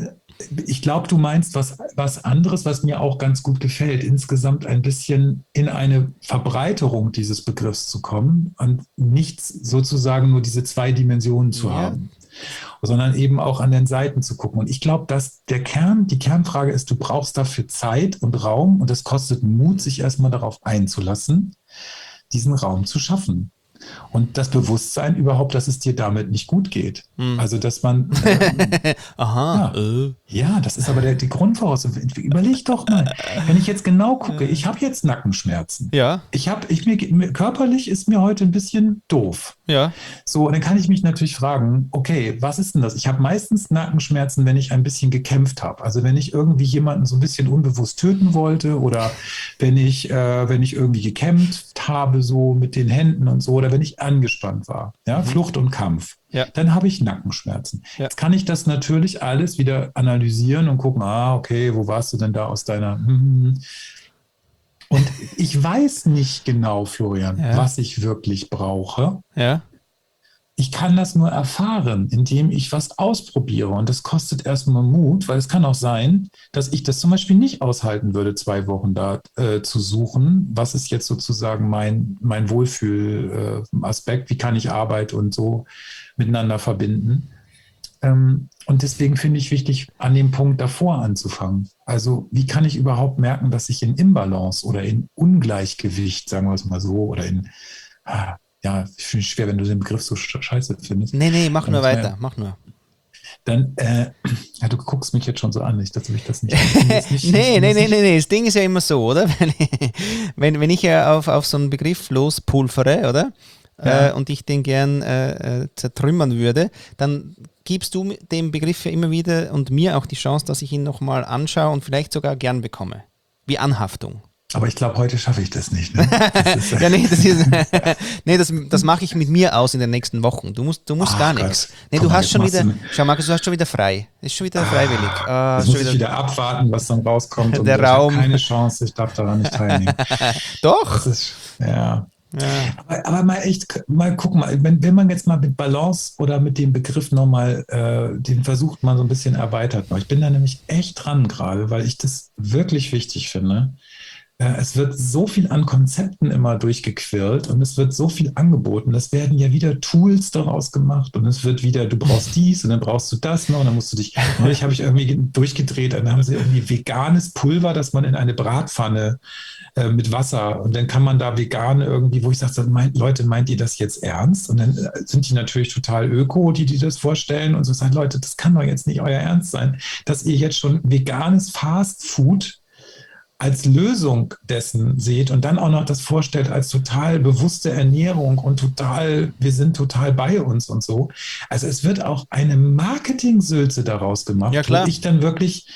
ich glaube, du meinst was, was anderes, was mir auch ganz gut gefällt, insgesamt ein bisschen in eine Verbreiterung dieses Begriffs zu kommen und nicht sozusagen nur diese zwei Dimensionen zu Ja. haben, sondern eben auch an den Seiten zu gucken. Und ich glaube, dass der Kern, die Kernfrage ist, du brauchst dafür Zeit und Raum und es kostet Mut, sich erstmal darauf einzulassen, diesen Raum zu schaffen. Und das Bewusstsein überhaupt, dass es dir damit nicht gut geht. Hm. Also, dass man, äh, Aha. Ja. Äh. ja, das ist aber der, die Grundvoraussetzung. Überleg doch mal, wenn ich jetzt genau gucke, ich habe jetzt Nackenschmerzen. Ja, Ich habe, ich mir, mir- körperlich ist mir heute ein bisschen doof. ja. So, und dann kann ich mich natürlich fragen, okay, was ist denn das? Ich habe meistens Nackenschmerzen, wenn ich ein bisschen gekämpft habe. Also wenn ich irgendwie jemanden so ein bisschen unbewusst töten wollte oder wenn ich, äh, wenn ich irgendwie gekämpft habe, so mit den Händen und so, oder wenn ich angespannt war. Ja, Flucht und Kampf. Ja. Dann habe ich Nackenschmerzen. Ja. Jetzt kann ich das natürlich alles wieder analysieren und gucken, ah, okay, wo warst du denn da aus deiner... Und ich weiß nicht genau, Florian, Ja. was ich wirklich brauche. Ja. Ich kann das nur erfahren, indem ich was ausprobiere. Und das kostet erstmal Mut, weil es kann auch sein, dass ich das zum Beispiel nicht aushalten würde, zwei Wochen da äh, zu suchen. Was ist jetzt sozusagen mein, mein Wohlfühlaspekt? Äh, Wie kann ich Arbeit und so miteinander verbinden? Ähm, und deswegen finde ich wichtig, an dem Punkt davor anzufangen. Also wie kann ich überhaupt merken, dass ich in Imbalance oder in Ungleichgewicht, sagen wir es mal so, oder in... Ah, ja, ich finde es schwer, wenn du den Begriff so scheiße findest. Nee, nee, mach Dann nur muss man weiter. ja- Mach nur. Dann, äh, ja, du guckst mich jetzt schon so an, nicht, dass ich das nicht. ich das nicht- nee, ich nee, das nee, nicht- nee, nee. Das Ding ist ja immer so, oder? Wenn, wenn, wenn ich ja auf, auf so einen Begriff lospulvere, oder? Ja. Äh, und ich den gern äh, äh, zertrümmern würde, dann gibst du dem Begriff ja immer wieder und mir auch die Chance, dass ich ihn nochmal anschaue und vielleicht sogar gern bekomme. Wie Anhaftung. Aber ich glaube, heute schaffe ich das nicht. Ne? Das ist, äh, Ja, nee, das, ist, nee, das, das mache ich mit mir aus in den nächsten Wochen. Du musst, du musst Ach gar Gott. nichts. Nee, Guck du mal, hast jetzt schon machst wieder, du mir- schau Markus, du hast schon wieder frei. Ist schon wieder freiwillig. Ah, das schon muss ich wieder abwarten, was dann rauskommt. Und Der ich habe Raum. keine Chance, ich darf daran nicht teilnehmen. Doch. Das ist, ja. Ja. Aber, aber mal echt, mal gucken, mal, wenn, wenn man jetzt mal mit Balance oder mit dem Begriff nochmal, äh, den versucht man so ein bisschen erweitert. Ich bin da nämlich echt dran gerade, weil ich das wirklich wichtig finde. Äh, es wird so viel an Konzepten immer durchgequirlt und es wird so viel angeboten. Es werden ja wieder Tools daraus gemacht und es wird wieder, du brauchst dies und dann brauchst du das noch und dann musst du dich, neulich habe ich irgendwie durchgedreht, dann haben sie irgendwie veganes Pulver, das man in eine Bratpfanne äh, mit Wasser und dann kann man da vegan irgendwie, wo ich sage, meint, Leute, meint ihr das jetzt ernst? Und dann äh, sind die natürlich total öko, die die das vorstellen und so sagen, Leute, das kann doch jetzt nicht euer Ernst sein, dass ihr jetzt schon veganes Fast Food als Lösung dessen seht und dann auch noch das vorstellt als total bewusste Ernährung und total, wir sind total bei uns und so. Also es wird auch eine Marketing-Sülze daraus gemacht, Ja, klar. wo ich dann wirklich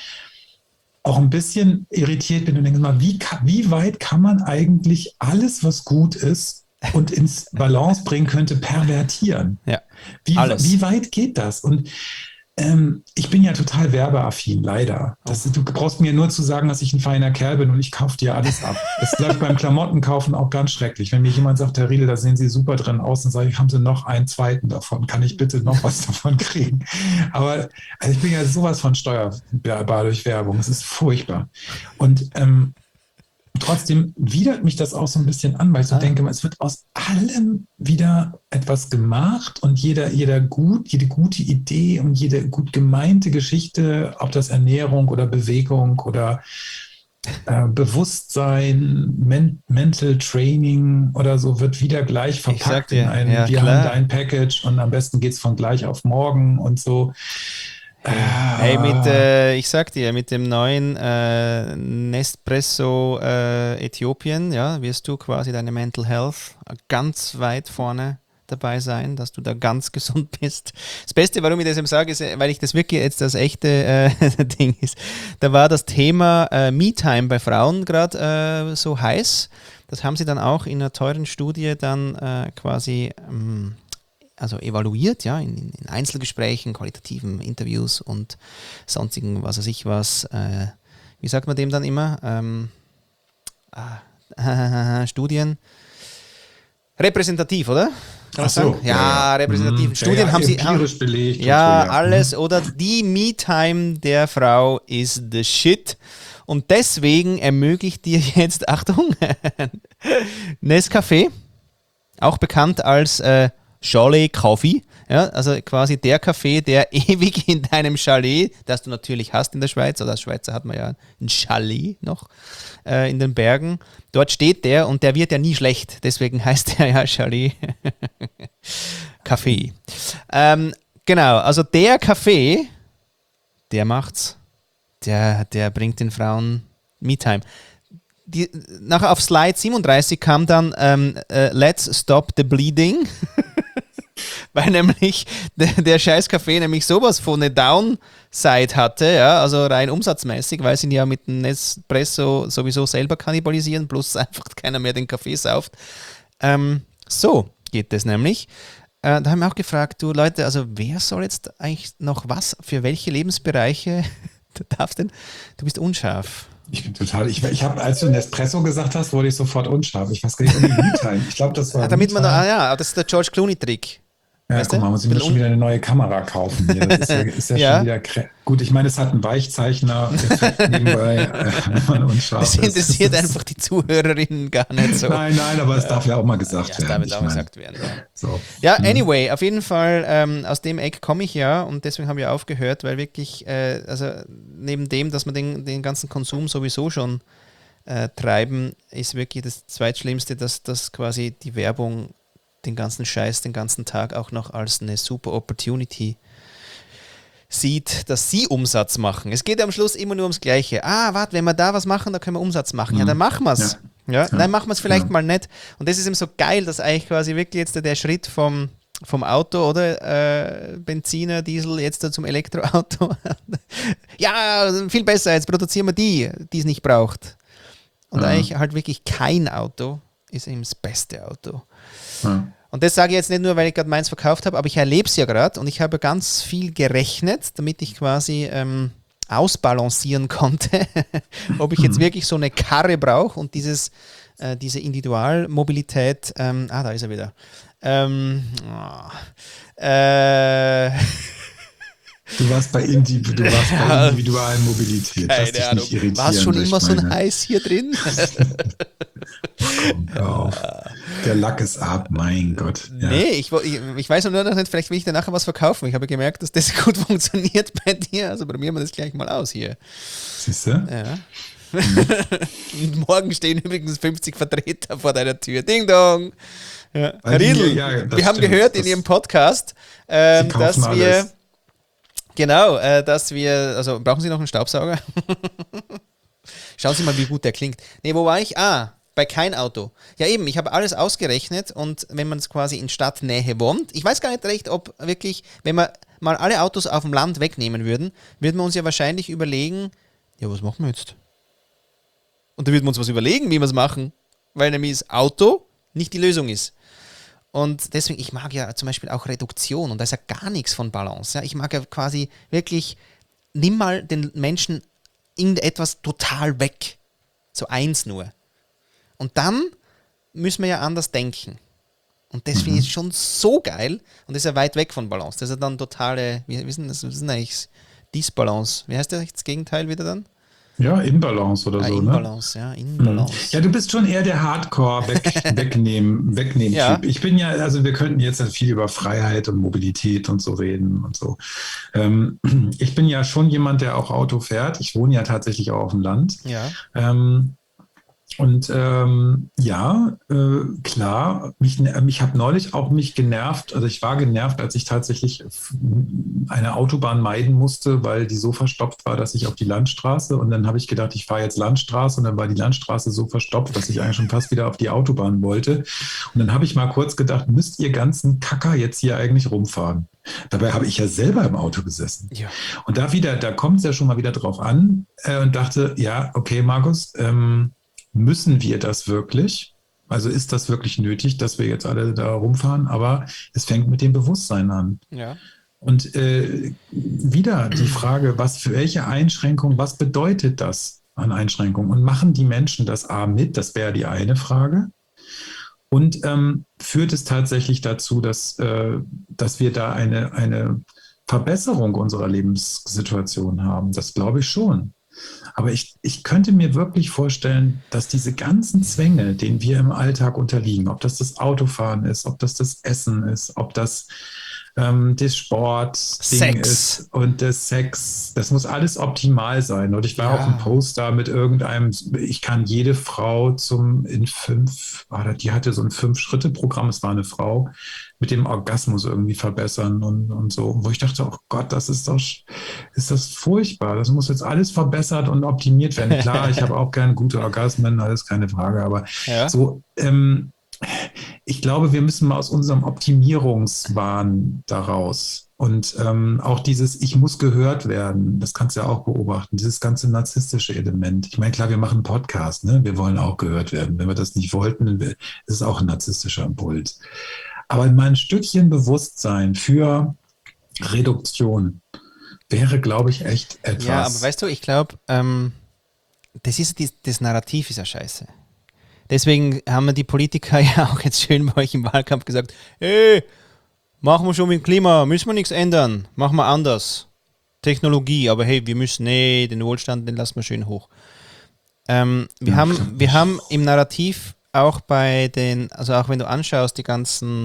auch ein bisschen irritiert bin und denke mal, wie, ka- wie weit kann man eigentlich alles, was gut ist, und ins Balance bringen könnte, pervertieren. Ja, wie, alles. wie weit geht das? Und ähm, ich bin ja total werbeaffin, leider. Das, du brauchst mir nur zu sagen, dass ich ein feiner Kerl bin und ich kaufe dir alles ab. Das läuft beim Klamottenkaufen auch ganz schrecklich. Wenn mir jemand sagt, Herr Riedel, da sehen Sie super drin aus, dann sage ich, haben Sie noch einen zweiten davon? Kann ich bitte noch was davon kriegen? Aber also ich bin ja sowas von steuerbar durch Werbung. Es ist furchtbar. Und ähm, trotzdem widert mich das auch so ein bisschen an, weil ich so ah. denke, es wird aus allem wieder etwas gemacht und jeder, jeder gut, jede gute Idee und jede gut gemeinte Geschichte, ob das Ernährung oder Bewegung oder äh, Bewusstsein, Men- Mental Training oder so, wird wieder gleich verpackt in ein, ja, wir klar. haben dein Package und am besten geht es von gleich auf morgen und so. Hey, hey mit, äh, ich sag dir, mit dem neuen äh, Nespresso äh, Äthiopien, ja, wirst du quasi deine Mental Health ganz weit vorne dabei sein, dass du da ganz gesund bist. Das Beste, warum ich das eben sage, ist, weil ich das wirklich jetzt das echte äh, Ding ist. Da war das Thema äh, Me-Time bei Frauen gerade äh, so heiß. Das haben sie dann auch in einer teuren Studie dann äh, quasi ähm, also evaluiert, ja, in, in Einzelgesprächen, qualitativen Interviews und sonstigen, was weiß ich was, äh, wie sagt man dem dann immer? Ähm, ah, Studien. Repräsentativ, oder? Kann man so, sagen? Ja, ja, repräsentativ. Hm, Studien ja, haben sie. Empirisch belegt. Ja, so, ja, alles. Oder die Me-Time der Frau ist the shit. Und deswegen ermöglicht dir jetzt, Achtung, Nescafé, auch bekannt als äh, Chalet Coffee, ja, also quasi der Kaffee, der ewig in deinem Chalet, das du natürlich hast in der Schweiz, oder als Schweizer hat man ja ein Chalet noch äh, in den Bergen. Dort steht der und der wird ja nie schlecht, deswegen heißt der ja Chalet Kaffee. Ähm, genau, also der Kaffee, der macht's, der, der bringt den Frauen Me-Time. Die, nachher auf Slide siebenunddreißig kam dann ähm, äh, Let's Stop the Bleeding. Weil nämlich der, der scheiß Kaffee nämlich sowas von eine Downside hatte, ja, also rein umsatzmäßig, weil sie ihn ja mit dem Nespresso sowieso selber kannibalisieren, plus einfach keiner mehr den Kaffee sauft. Ähm, so geht das nämlich. Äh, da haben wir auch gefragt, du Leute, also wer soll jetzt eigentlich noch was, für welche Lebensbereiche darfst denn? Du bist unscharf. Ich bin total, ich, ich habe, als du Nespresso gesagt hast, wurde ich sofort unscharf. Ich weiß gar nicht, um die Me-Time. Ich glaube, das war. Ja, damit man, ah ja, das ist der George Clooney-Trick. Ja, weißt guck mal, muss ich mir schon wieder eine neue Kamera kaufen hier. Das ist ja, ist ja, ja. schon wieder krä- gut. Ich meine, es hat einen Weichzeichner-Effekt nebenbei, äh, wenn man unscharf ist. Das interessiert ist, einfach die Zuhörerinnen gar nicht so. Nein, nein, aber es darf ja auch mal gesagt ja, werden. Es darf auch mal gesagt werden. Ja, so. ja anyway, auf jeden Fall, ähm, aus dem Eck komme ich ja und deswegen habe ich aufgehört, weil wirklich, äh, also neben dem, dass wir den, den ganzen Konsum sowieso schon äh, treiben, ist wirklich das Zweitschlimmste, dass, dass quasi die Werbung den ganzen Scheiß, den ganzen Tag auch noch als eine super Opportunity sieht, dass sie Umsatz machen. Es geht am Schluss immer nur ums Gleiche. Ah, warte, wenn wir da was machen, dann können wir Umsatz machen. Ja, dann machen wir es. Ja. Ja, ja. Nein, machen wir es vielleicht ja. mal nicht. Und das ist eben so geil, dass eigentlich quasi wirklich jetzt der Schritt vom, vom Auto oder äh, Benziner, Diesel jetzt zum Elektroauto. Ja, viel besser, jetzt produzieren wir die, die es nicht braucht. Und ja. eigentlich halt wirklich kein Auto ist eben das beste Auto. Ja. Und das sage ich jetzt nicht nur, weil ich gerade meins verkauft habe, aber ich erlebe es ja gerade und ich habe ganz viel gerechnet, damit ich quasi ähm, ausbalancieren konnte, ob ich jetzt wirklich so eine Karre brauche und dieses, äh, diese Individualmobilität, ähm, ah, da ist er wieder. Ähm, oh, äh, Du warst bei, Indi- du warst bei individualen Mobilität. Keine dich Ahnung. Nicht war es schon immer so ein Heiß hier drin? Komm, hör auf. Der Lack ist ab, mein Gott. Ja. Nee, ich, ich, ich weiß nur noch nicht, vielleicht will ich dir nachher was verkaufen. Ich habe gemerkt, dass das gut funktioniert bei dir. Also probieren wir das gleich mal aus hier. Siehst du? Ja. Mhm. Und morgen stehen übrigens fünfzig Vertreter vor deiner Tür. Ding dong! Ja. Herr Riedl, ja, wir stimmt. haben gehört in Ihrem Podcast, ähm, dass wir... Alles. Genau, äh, dass wir, also brauchen Sie noch einen Staubsauger? Schauen Sie mal, wie gut der klingt. Nee, wo war ich? Ah, bei kein Auto. Ja eben, ich habe alles ausgerechnet und wenn man es quasi in Stadtnähe wohnt, ich weiß gar nicht recht, ob wirklich, wenn wir mal alle Autos auf dem Land wegnehmen würden, würden wir uns ja wahrscheinlich überlegen, ja, was machen wir jetzt? Und da würden wir uns was überlegen, wie wir es machen. Weil nämlich das Auto nicht die Lösung ist. Und deswegen, ich mag ja zum Beispiel auch Reduktion und da ist ja gar nichts von Balance. Ja? Ich mag ja quasi wirklich, nimm mal den Menschen irgendetwas total weg. So eins nur. Und dann müssen wir ja anders denken. Und das mhm. finde ich schon so geil und das ist ja weit weg von Balance. Das ist ja dann totale, wie wissen das, was ist denn eigentlich Disbalance? Wie heißt das Gegenteil wieder dann? Ja, Inbalance oder ah, so, Inbalance, ne? ja, Inbalance. Ja, du bist schon eher der Hardcore-Wegnehmen, Wegnehmen-Typ. Ja. Ich bin ja, also wir könnten jetzt viel über Freiheit und Mobilität und so reden und so. Ähm, ich bin ja schon jemand, der auch Auto fährt. Ich wohne ja tatsächlich auch auf dem Land. Ja. Ähm, Und ähm, ja, äh, klar, mich, mich habe neulich auch mich genervt, also ich war genervt, als ich tatsächlich eine Autobahn meiden musste, weil die so verstopft war, dass ich auf die Landstraße und dann habe ich gedacht, ich fahre jetzt Landstraße und dann war die Landstraße so verstopft, dass ich eigentlich schon fast wieder auf die Autobahn wollte. Und dann habe ich mal kurz gedacht, müsst ihr ganzen Kacker jetzt hier eigentlich rumfahren? Dabei habe ich ja selber im Auto gesessen. Ja. Und da wieder, da kommt es ja schon mal wieder drauf an äh, und dachte, ja, okay, Markus, ähm, müssen wir das wirklich? Also ist das wirklich nötig, dass wir jetzt alle da rumfahren? Aber es fängt mit dem Bewusstsein an. Ja. Und äh, wieder die Frage, was für welche Einschränkung, was bedeutet das an Einschränkungen? Und machen die Menschen das A mit? Das wäre die eine Frage. Und ähm, führt es tatsächlich dazu, dass, äh, dass wir da eine, eine Verbesserung unserer Lebenssituation haben? Das glaube ich schon. Aber ich, ich könnte mir wirklich vorstellen, dass diese ganzen Zwänge, denen wir im Alltag unterliegen, ob das das Autofahren ist, ob das das Essen ist, ob das ähm, das Sportding ist und das Sex, das muss alles optimal sein. Und ich war ja. auch ein Poster mit irgendeinem, ich kann jede Frau zum in fünf, die hatte so ein Fünf-Schritte-Programm, es war eine Frau, mit dem Orgasmus irgendwie verbessern und, und so. Wo ich dachte, oh Gott, das ist doch, ist das furchtbar. Das muss jetzt alles verbessert und optimiert werden. Klar, ich habe auch gerne gute Orgasmen, alles keine Frage, aber ja. so, ähm, ich glaube, wir müssen mal aus unserem Optimierungswahn daraus. Und ähm, auch dieses Ich muss gehört werden, das kannst du ja auch beobachten, dieses ganze narzisstische Element. Ich meine, klar, wir machen einen Podcast, ne? Wir wollen auch gehört werden. Wenn wir das nicht wollten, ist es auch ein narzisstischer Impuls. Aber mal ein Stückchen Bewusstsein für Reduktion wäre, glaube ich, echt etwas. Ja, aber weißt du, ich glaube, ähm, das ist das, das Narrativ ist ja scheiße. Deswegen haben wir die Politiker ja auch jetzt schön bei euch im Wahlkampf gesagt, hey, machen wir schon mit dem Klima, müssen wir nichts ändern, machen wir anders. Technologie, aber hey, wir müssen, nee, den Wohlstand, den lassen wir schön hoch. Ähm, wir, ja, haben, wir haben im Narrativ auch bei den, also auch wenn du anschaust, die ganzen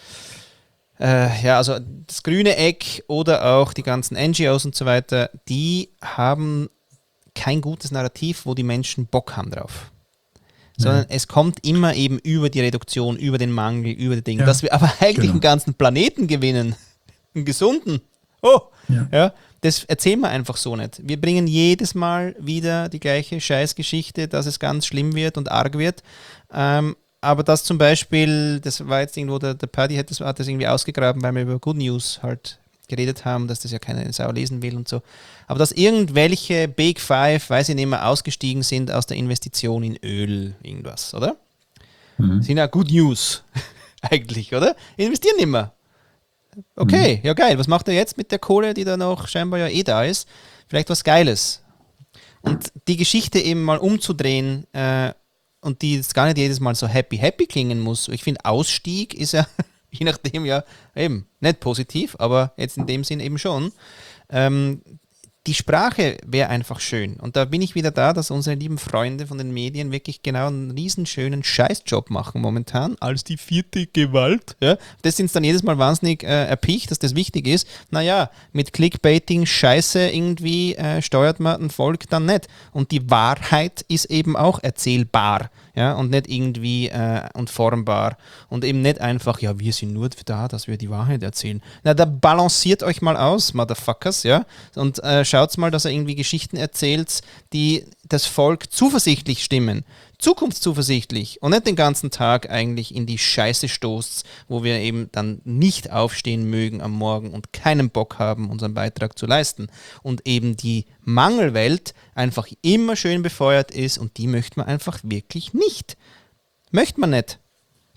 Äh, ja, also das grüne Eck oder auch die ganzen N G Os und so weiter, die haben kein gutes Narrativ, wo die Menschen Bock haben drauf. Sondern ja. es kommt immer eben über die Reduktion, über den Mangel, über die Dinge. Ja, dass wir aber eigentlich genau. einen ganzen Planeten gewinnen, einen gesunden. Oh, ja. ja, das erzählen wir einfach so nicht. Wir bringen jedes Mal wieder die gleiche Scheißgeschichte, dass es ganz schlimm wird und arg wird. Ähm, Aber das zum Beispiel, das war jetzt irgendwo, der, der Paddy hat das, hat das irgendwie ausgegraben, weil wir über Good News halt geredet haben, dass das ja keine Sau lesen will und so. Aber dass irgendwelche Big Five, weiß ich nicht mehr, ausgestiegen sind aus der Investition in Öl, irgendwas, oder? Mhm. Das sind ja Good News, eigentlich, oder? Investieren nicht mehr. Okay, mhm. ja geil. Was macht er jetzt mit der Kohle, die da noch scheinbar ja eh da ist? Vielleicht was Geiles. Und die Geschichte eben mal umzudrehen, äh, und die jetzt gar nicht jedes Mal so happy, happy klingen muss. Ich finde, Ausstieg ist ja, je nachdem ja, eben nicht positiv, aber jetzt in dem Sinn eben schon. Ähm, die Sprache wäre einfach schön. Und da bin ich wieder da, dass unsere lieben Freunde von den Medien wirklich genau einen riesenschönen Scheißjob machen momentan, als die vierte Gewalt. Ja? Das sind dann jedes Mal wahnsinnig äh, erpicht, dass das wichtig ist. Naja, mit Clickbaiting, Scheiße irgendwie äh, steuert man ein Volk dann nicht. Und die Wahrheit ist eben auch erzählbar. Ja, und nicht irgendwie äh, und formbar. Und eben nicht einfach, ja, wir sind nur da, dass wir die Wahrheit erzählen. Na, da balanciert euch mal aus, Motherfuckers, ja. Und äh, schaut mal, dass ihr irgendwie Geschichten erzählt, die das Volk zuversichtlich stimmen. Zukunftszuversichtlich und nicht den ganzen Tag eigentlich in die Scheiße stoßt, wo wir eben dann nicht aufstehen mögen am Morgen und keinen Bock haben, unseren Beitrag zu leisten. Und eben die Mangelwelt einfach immer schön befeuert ist und die möchte man einfach wirklich nicht. Möchte man nicht.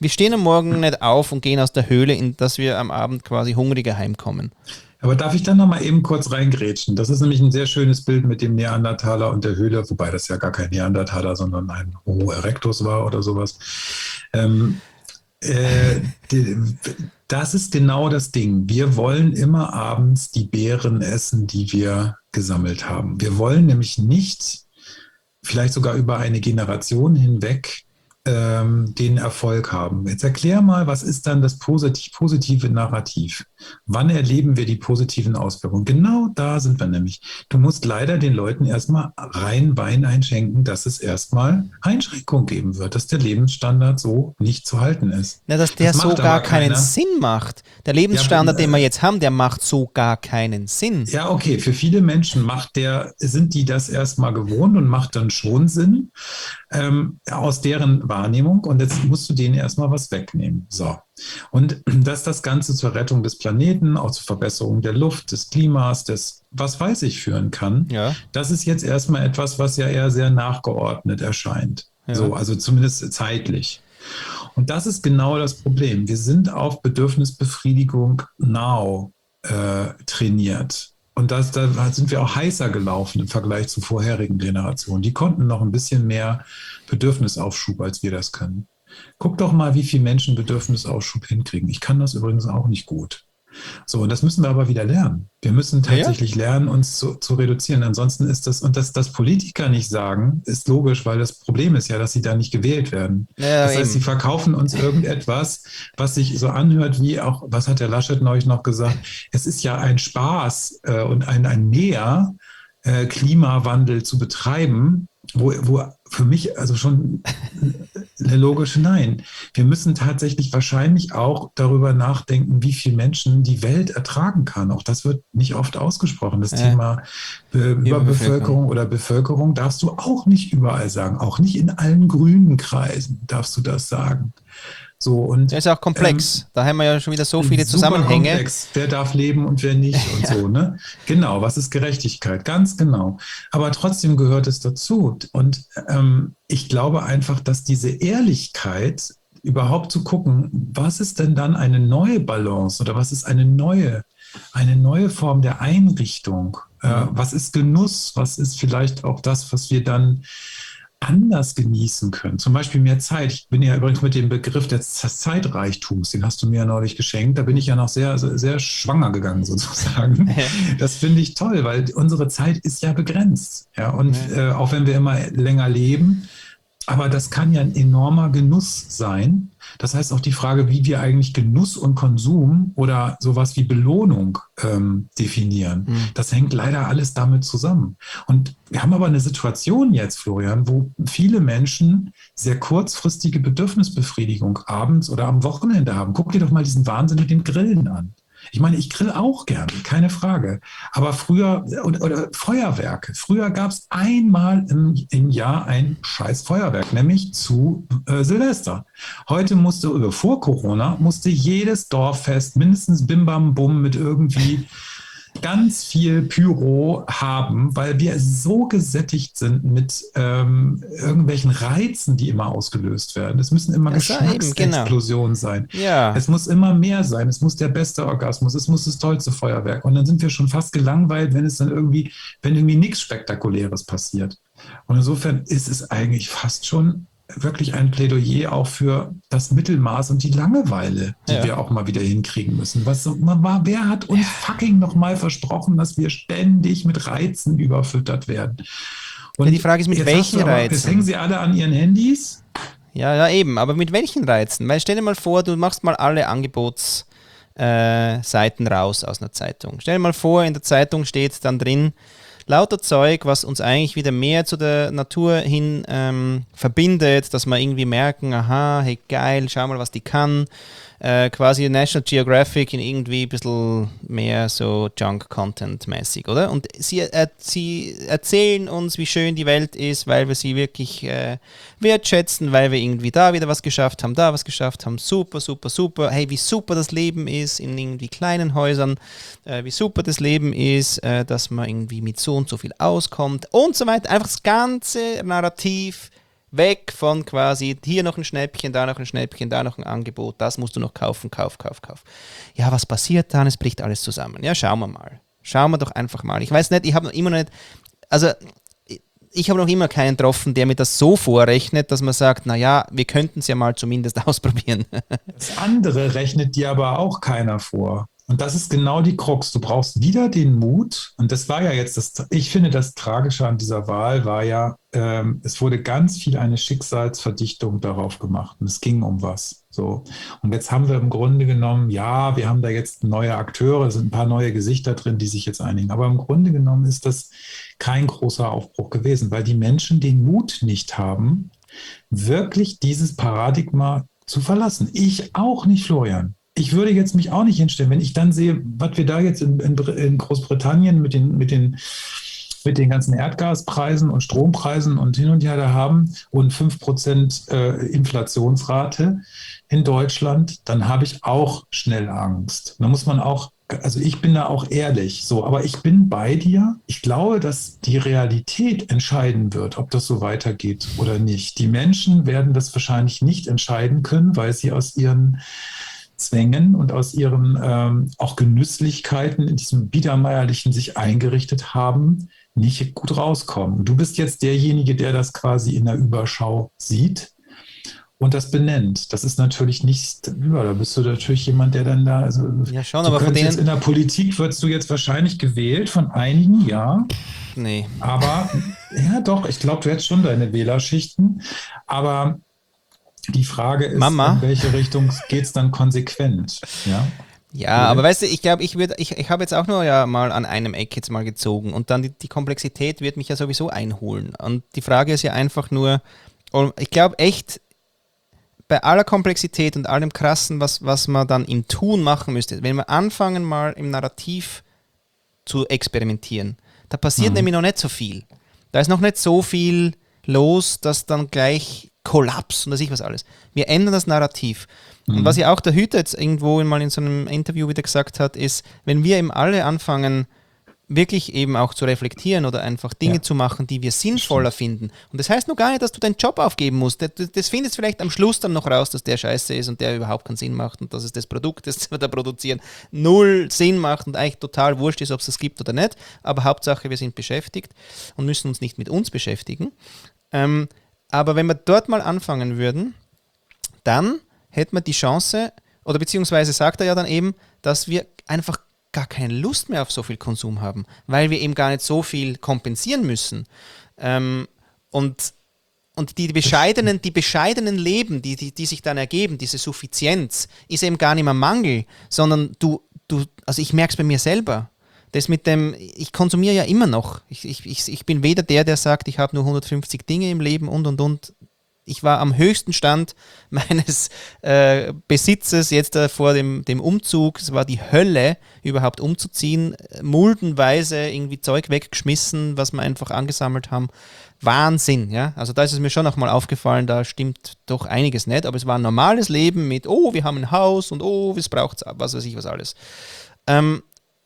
Wir stehen am Morgen nicht auf und gehen aus der Höhle, in dass wir am Abend quasi hungriger heimkommen. Aber darf ich dann noch mal eben kurz reingrätschen? Das ist nämlich ein sehr schönes Bild mit dem Neandertaler und der Höhle, wobei das ja gar kein Neandertaler, sondern ein Homo erectus war oder sowas. Ähm, äh, die, das ist genau das Ding. Wir wollen immer abends die Beeren essen, die wir gesammelt haben. Wir wollen nämlich nicht, vielleicht sogar über eine Generation hinweg, ähm, den Erfolg haben. Jetzt erklär mal, was ist dann das positiv, positive Narrativ? Wann erleben wir die positiven Auswirkungen? Genau da sind wir nämlich. Du musst leider den Leuten erstmal rein Wein einschenken, dass es erstmal Einschränkungen geben wird, dass der Lebensstandard so nicht zu halten ist. Na, dass der Das so macht gar aber keinen keiner. Sinn macht. Der Lebensstandard, Ja, den wir jetzt haben, der macht so gar keinen Sinn. Ja, okay, für viele Menschen macht der, sind die das erstmal gewohnt und macht dann schon Sinn ähm, aus deren Wahrnehmung, und jetzt musst du denen erstmal was wegnehmen. So. Und dass das Ganze zur Rettung des Planeten, auch zur Verbesserung der Luft, des Klimas, des was weiß ich führen kann, Ja. das ist jetzt erstmal etwas, was ja eher sehr nachgeordnet erscheint. Ja. So, also zumindest zeitlich. Und das ist genau das Problem. Wir sind auf Bedürfnisbefriedigung now äh, trainiert. Und das, da sind wir auch heißer gelaufen im Vergleich zu vorherigen Generationen. Die konnten noch ein bisschen mehr Bedürfnisaufschub, als wir das können. Guck doch mal, wie viele Menschen Bedürfnisaufschub hinkriegen. Ich kann das übrigens auch nicht gut. So, und das müssen wir aber wieder lernen. Wir müssen tatsächlich ja. lernen, uns zu, zu reduzieren. Ansonsten ist das, und dass das Politiker nicht sagen, ist logisch, weil das Problem ist ja, dass sie da nicht gewählt werden. Ja, das heißt, eben. Sie verkaufen uns irgendetwas, was sich so anhört wie auch, was hat der Laschet neulich noch gesagt? Es ist ja ein Spaß äh, und ein, ein Mehr, äh, Klimawandel zu betreiben, wo, wo für mich also schon eine logische Nein. Wir müssen tatsächlich wahrscheinlich auch darüber nachdenken, wie viele Menschen die Welt ertragen kann. Auch das wird nicht oft ausgesprochen. Das ja. Thema Be- Überbevölkerung oder Bevölkerung darfst du auch nicht überall sagen. Auch nicht in allen grünen Kreisen darfst du das sagen. So, und, der ist auch komplex. Ähm, da haben wir ja schon wieder so viele Zusammenhänge. Komplex. Wer darf leben und wer nicht und ja. so, ne? Genau, was ist Gerechtigkeit? Ganz genau. Aber trotzdem gehört es dazu. Und ähm, ich glaube einfach, dass diese Ehrlichkeit, überhaupt zu gucken, was ist denn dann eine neue Balance oder was ist eine neue, eine neue Form der Einrichtung? Mhm. Äh, was ist Genuss? Was ist vielleicht auch das, was wir dann anders genießen können. Zum Beispiel mehr Zeit. Ich bin ja übrigens mit dem Begriff des Zeitreichtums, den hast du mir ja neulich geschenkt, da bin ich ja noch sehr, sehr schwanger gegangen sozusagen. Das finde ich toll, weil unsere Zeit ist ja begrenzt. Ja, und ja. Äh, auch wenn wir immer länger leben, aber das kann ja ein enormer Genuss sein. Das heißt auch die Frage, wie wir eigentlich Genuss und Konsum oder sowas wie Belohnung ähm, definieren. Mhm. Das hängt leider alles damit zusammen. Und wir haben aber eine Situation jetzt, Florian, wo viele Menschen sehr kurzfristige Bedürfnisbefriedigung abends oder am Wochenende haben. Guck dir doch mal diesen Wahnsinn mit dem Grillen an. Ich meine, ich grill auch gerne, keine Frage. Aber früher, oder, oder Feuerwerke. Früher gab es einmal im, im Jahr ein scheiß Feuerwerk, nämlich zu äh, Silvester. Heute musste, oder vor Corona, musste jedes Dorffest mindestens Bim Bam Bum mit irgendwie ganz viel Pyro haben, weil wir so gesättigt sind mit ähm, irgendwelchen Reizen, die immer ausgelöst werden. Es müssen immer Geschmacksexplosionen genau. sein. Ja. Es muss immer mehr sein. Es muss der beste Orgasmus. Es muss das tollste Feuerwerk. Und dann sind wir schon fast gelangweilt, wenn es dann irgendwie, wenn irgendwie nichts Spektakuläres passiert. Und insofern ist es eigentlich fast schon wirklich ein Plädoyer auch für das Mittelmaß und die Langeweile, die ja. wir auch mal wieder hinkriegen müssen. Was, wer hat uns fucking noch mal versprochen, dass wir ständig mit Reizen überfüttert werden? Und ja, die Frage ist, mit welchen aber, Reizen? Jetzt hängen sie alle an ihren Handys? Ja, ja, eben. Aber mit welchen Reizen? Weil stell dir mal vor, du machst mal alle Angebotsseiten äh, raus aus einer Zeitung. Stell dir mal vor, in der Zeitung steht dann drin, lauter Zeug, was uns eigentlich wieder mehr zu der Natur hin ähm, verbindet, dass wir irgendwie merken, aha, hey geil, schau mal, was die kann. Äh, quasi National Geographic in irgendwie ein bisschen mehr so Junk-Content-mäßig, oder? Und sie, äh, sie erzählen uns, wie schön die Welt ist, weil wir sie wirklich äh, wertschätzen, weil wir irgendwie da wieder was geschafft haben, da was geschafft haben. Super, super, super. Hey, wie super das Leben ist in irgendwie kleinen Häusern. Äh, wie super das Leben ist, äh, dass man irgendwie mit so und so viel auskommt und so weiter. Einfach das ganze Narrativ Weg von quasi hier noch ein Schnäppchen, da noch ein Schnäppchen, da noch ein Angebot, das musst du noch kaufen, kauf, kauf, kauf. Ja, was passiert dann? Es bricht alles zusammen. Ja, schauen wir mal. Schauen wir doch einfach mal. Ich weiß nicht, ich habe noch immer noch nicht, also ich habe noch immer keinen getroffen, der mir das so vorrechnet, dass man sagt, naja, wir könnten es ja mal zumindest ausprobieren. Das andere rechnet dir aber auch keiner vor. Und das ist genau die Krux. Du brauchst wieder den Mut. Und das war ja jetzt, das, ich finde, das Tragische an dieser Wahl war ja, ähm, es wurde ganz viel eine Schicksalsverdichtung darauf gemacht. Und es ging um was. So. Und jetzt haben wir im Grunde genommen, ja, wir haben da jetzt neue Akteure, es sind ein paar neue Gesichter drin, die sich jetzt einigen. Aber im Grunde genommen ist das kein großer Aufbruch gewesen, weil die Menschen den Mut nicht haben, wirklich dieses Paradigma zu verlassen. Ich auch nicht, Florian. Ich würde jetzt mich auch nicht hinstellen, wenn ich dann sehe, was wir da jetzt in, in, in Großbritannien mit den, mit, den, mit den ganzen Erdgaspreisen und Strompreisen und hin und her da haben und fünf Prozent äh, Inflationsrate in Deutschland, dann habe ich auch schnell Angst. Da muss man auch, also ich bin da auch ehrlich, so, aber ich bin bei dir. Ich glaube, dass die Realität entscheiden wird, ob das so weitergeht oder nicht. Die Menschen werden das wahrscheinlich nicht entscheiden können, weil sie aus ihren Zwängen und aus ihren ähm, auch Genüsslichkeiten in diesem Biedermeierlichen sich eingerichtet haben, nicht gut rauskommen. Du bist jetzt derjenige, der das quasi in der Überschau sieht und das benennt. Das ist natürlich nicht, ja, da bist du natürlich jemand, der dann da, also ja, schon, du aber von denen jetzt in der Politik wirst du jetzt wahrscheinlich gewählt von einigen, ja. Nee. Aber, ja doch, ich glaube, du hättest schon deine Wählerschichten, aber die Frage ist, Mama. in welche Richtung geht es dann konsequent? Ja, ja Oder? aber weißt du, ich glaube, ich, würd, ich, ich habe jetzt auch nur ja mal an einem Eck jetzt mal gezogen und dann die, die Komplexität wird mich ja sowieso einholen. Und die Frage ist ja einfach nur, ich glaube echt, bei aller Komplexität und allem Krassen, was, was man dann im Tun machen müsste, wenn wir anfangen mal im Narrativ zu experimentieren, da passiert mhm. nämlich noch nicht so viel. Da ist noch nicht so viel los, dass dann gleich Kollaps und weiß ich was alles. Wir ändern das Narrativ. Mhm. Und was ja auch der Hüter jetzt irgendwo mal in so einem Interview wieder gesagt hat, ist, wenn wir eben alle anfangen, wirklich eben auch zu reflektieren oder einfach Dinge ja. zu machen, die wir sinnvoller finden. Und das heißt nur gar nicht, dass du deinen Job aufgeben musst. Das, das findest vielleicht am Schluss dann noch raus, dass der scheiße ist und der überhaupt keinen Sinn macht und dass es das Produkt, das wir da produzieren, null Sinn macht und eigentlich total wurscht ist, ob es das gibt oder nicht. Aber Hauptsache, wir sind beschäftigt und müssen uns nicht mit uns beschäftigen. Ähm, aber wenn wir dort mal anfangen würden, dann hätte man die Chance, oder beziehungsweise sagt er ja dann eben, dass wir einfach gar keine Lust mehr auf so viel Konsum haben, weil wir eben gar nicht so viel kompensieren müssen. Ähm, und, und die bescheidenen, die bescheidenen Leben, die, die, die sich dann ergeben, diese Suffizienz, ist eben gar nicht mehr Mangel, sondern du, du also ich merke es bei mir selber. Das mit dem, ich konsumiere ja immer noch. Ich, ich, ich, ich bin weder der, der sagt, ich habe nur hundertfünfzig Dinge im Leben und und und. Ich war am höchsten Stand meines äh, Besitzes jetzt äh, vor dem, dem Umzug. Es war die Hölle, überhaupt umzuziehen. Muldenweise irgendwie Zeug weggeschmissen, was wir einfach angesammelt haben. Wahnsinn, ja. Also da ist es mir schon nochmal aufgefallen, da stimmt doch einiges nicht. Aber es war ein normales Leben mit, oh, wir haben ein Haus und oh, es braucht was weiß ich was alles. Ähm,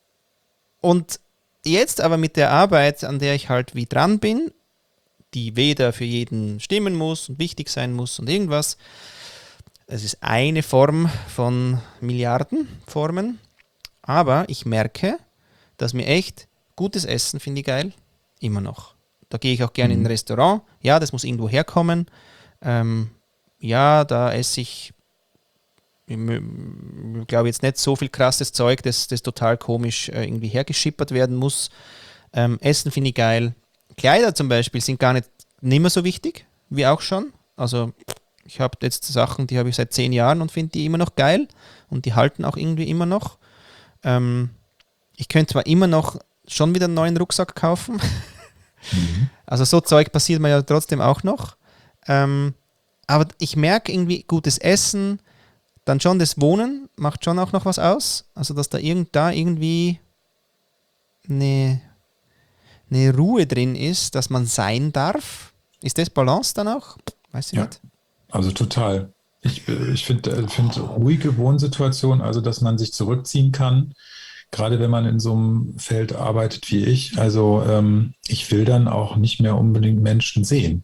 und jetzt aber mit der Arbeit, an der ich halt wie dran bin, die weder für jeden stimmen muss und wichtig sein muss und irgendwas. Es ist eine Form von Milliardenformen, aber ich merke, dass mir echt gutes Essen finde ich geil, immer noch. Da gehe ich auch gerne mhm. in ein Restaurant, ja, das muss irgendwo herkommen. Ähm, ja, da esse ich, ich glaube jetzt nicht so viel krasses Zeug, das, das total komisch äh, irgendwie hergeschippert werden muss. Ähm, Essen finde ich geil. Kleider zum Beispiel sind gar nicht, nicht mehr so wichtig, wie auch schon. Also ich habe jetzt Sachen, die habe ich seit zehn Jahren und finde die immer noch geil und die halten auch irgendwie immer noch. Ähm, ich könnte zwar immer noch schon wieder einen neuen Rucksack kaufen. Mhm. Also so Zeug passiert mir ja trotzdem auch noch. Ähm, aber ich merke irgendwie gutes Essen, dann schon das Wohnen macht schon auch noch was aus. Also dass da, irgend, da irgendwie eine... eine Ruhe drin ist, dass man sein darf. Ist das Balance dann auch? Weiß ich ja, nicht. Also total. Ich, ich finde find ruhige Wohnsituationen, also dass man sich zurückziehen kann, gerade wenn man in so einem Feld arbeitet wie ich. Also ähm, ich will dann auch nicht mehr unbedingt Menschen sehen.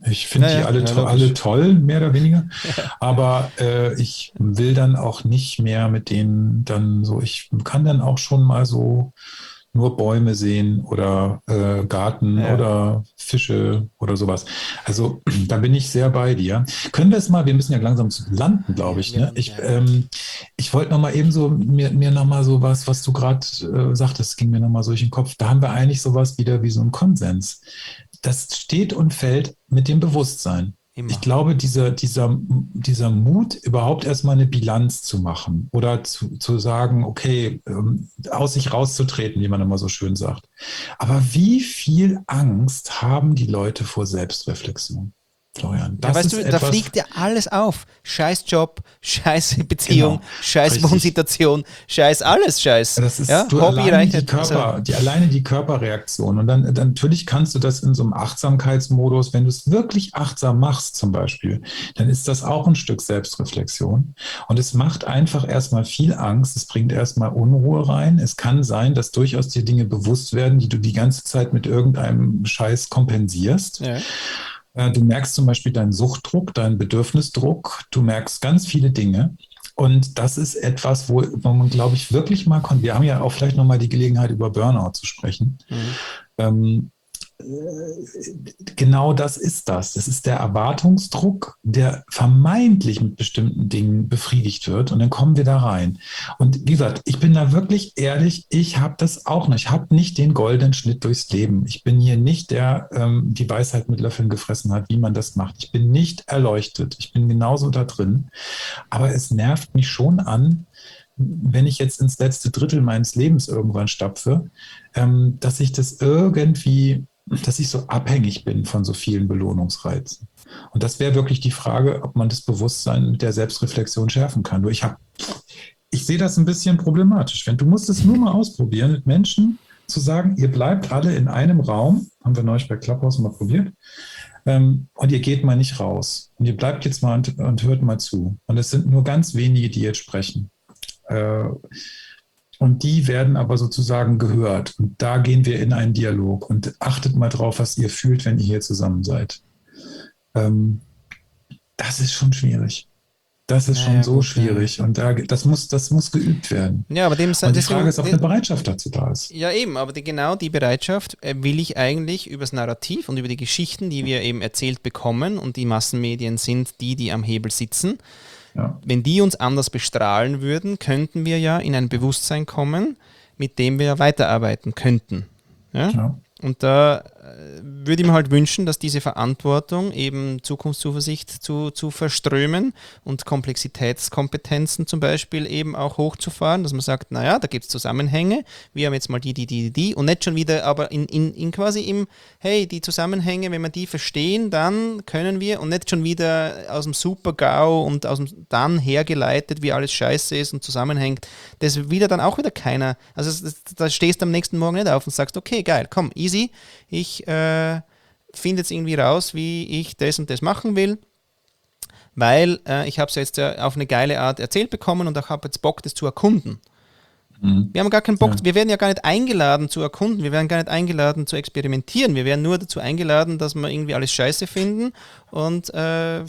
Ich finde Ja, die ja, alle, ja, to logisch. alle toll, mehr oder weniger. Aber äh, ich will dann auch nicht mehr mit denen dann so, ich kann dann auch schon mal so nur Bäume sehen oder äh, Garten Ja, oder Fische oder sowas. Also da bin ich sehr bei dir. Können wir es mal, wir müssen ja langsam zu landen, glaube wir, ich. wir Ne? landen, Ich, ja. ähm, ich wollte noch mal eben so, mir, mir noch mal so was, was du gerade äh, sagtest, ging mir noch mal so durch den Kopf. Da haben wir eigentlich sowas wieder wie so einen Konsens. Das steht und fällt mit dem Bewusstsein. Ich Immer. glaube, dieser, dieser, dieser Mut, überhaupt erstmal eine Bilanz zu machen oder zu, zu sagen, okay, ähm, aus sich rauszutreten, wie man immer so schön sagt. Aber wie viel Angst haben die Leute vor Selbstreflexion, Florian? Ja, Das weißt ist du, da etwas, fliegt ja alles auf. Scheiß Job, scheiß Beziehung, genau, scheiß richtig. Wohnsituation, scheiß alles, scheiß. Das Ja, ist du Hobby alleine reicht die nicht. Also, Körper, die alleine die Körperreaktion. Und dann, dann natürlich kannst du das in so einem Achtsamkeitsmodus, wenn du es wirklich achtsam machst, zum Beispiel, dann ist das auch ein Stück Selbstreflexion. Und es macht einfach erstmal viel Angst. Es bringt erstmal Unruhe rein. Es kann sein, dass durchaus dir Dinge bewusst werden, die du die ganze Zeit mit irgendeinem Scheiß kompensierst. ja. Äh, Du merkst zum Beispiel deinen Suchtdruck, deinen Bedürfnisdruck. Du merkst ganz viele Dinge. Und das ist etwas, wo, wo man, glaube ich, wirklich mal, kon- wir haben ja auch vielleicht nochmal die Gelegenheit, über Burnout zu sprechen. Mhm. Ähm, äh, genau das ist das. Das ist der Erwartungsdruck, der vermeintlich mit bestimmten Dingen befriedigt wird. Und dann kommen wir da rein. Und wie gesagt, ich bin da wirklich ehrlich, ich habe das auch nicht. Ich habe nicht den goldenen Schnitt durchs Leben. Ich bin hier nicht der, ähm, die Weisheit mit Löffeln gefressen hat, wie man das macht. Ich bin nicht erleuchtet. Ich bin genauso da drin. Aber es nervt mich schon an, wenn ich jetzt ins letzte Drittel meines Lebens irgendwann stapfe, ähm, dass ich das irgendwie, dass ich so abhängig bin von so vielen Belohnungsreizen. Und das wäre wirklich die Frage, ob man das Bewusstsein mit der Selbstreflexion schärfen kann. Nur ich habe, ich sehe das ein bisschen problematisch. Wenn du musst es nur mal ausprobieren, mit Menschen zu sagen, ihr bleibt alle in einem Raum, haben wir neulich bei Clubhouse mal probiert, ähm, und ihr geht mal nicht raus. Und ihr bleibt jetzt mal und, und hört mal zu. Und es sind nur ganz wenige, die jetzt sprechen. Äh, und die werden aber sozusagen gehört. Und da gehen wir in einen Dialog. Und achtet mal drauf, was ihr fühlt, wenn ihr hier zusammen seid. Ähm, das ist schon schwierig. Das ist schon Naja, so gut. Ja, schwierig. Und da, das, muss, das muss geübt werden. ja aber dem, Und die Frage deswegen, ist, ob eine Bereitschaft dazu da ist. ja, eben, aber die, genau die Bereitschaft äh, will ich eigentlich übers Narrativ und über die Geschichten, die wir eben erzählt bekommen, und die Massenmedien sind die, die am Hebel sitzen. Ja. Wenn die uns anders bestrahlen würden, könnten wir ja in ein Bewusstsein kommen, mit dem wir weiterarbeiten könnten. Ja? Ja. Und da äh, würde ich mir halt wünschen, dass diese Verantwortung, eben Zukunftszuversicht zu, zu verströmen und Komplexitätskompetenzen zum Beispiel eben auch hochzufahren, dass man sagt, naja, da gibt es Zusammenhänge, wir haben jetzt mal die, die, die, die und nicht schon wieder, aber in, in, in quasi im, hey, die Zusammenhänge, wenn wir die verstehen, dann können wir, und nicht schon wieder aus dem Super-GAU und aus dem dann hergeleitet, wie alles scheiße ist und zusammenhängt, das will ja dann auch wieder keiner, also das, da stehst du am nächsten Morgen nicht auf und sagst, okay, geil, komm, easy, ich äh, finde jetzt irgendwie raus, wie ich das und das machen will, weil äh, ich habe es jetzt äh, auf eine geile Art erzählt bekommen und ich habe jetzt Bock, das zu erkunden. Mhm. Wir haben gar keinen Bock, Ja. wir werden ja gar nicht eingeladen zu erkunden, wir werden gar nicht eingeladen zu experimentieren, wir werden nur dazu eingeladen, dass wir irgendwie alles scheiße finden und, äh,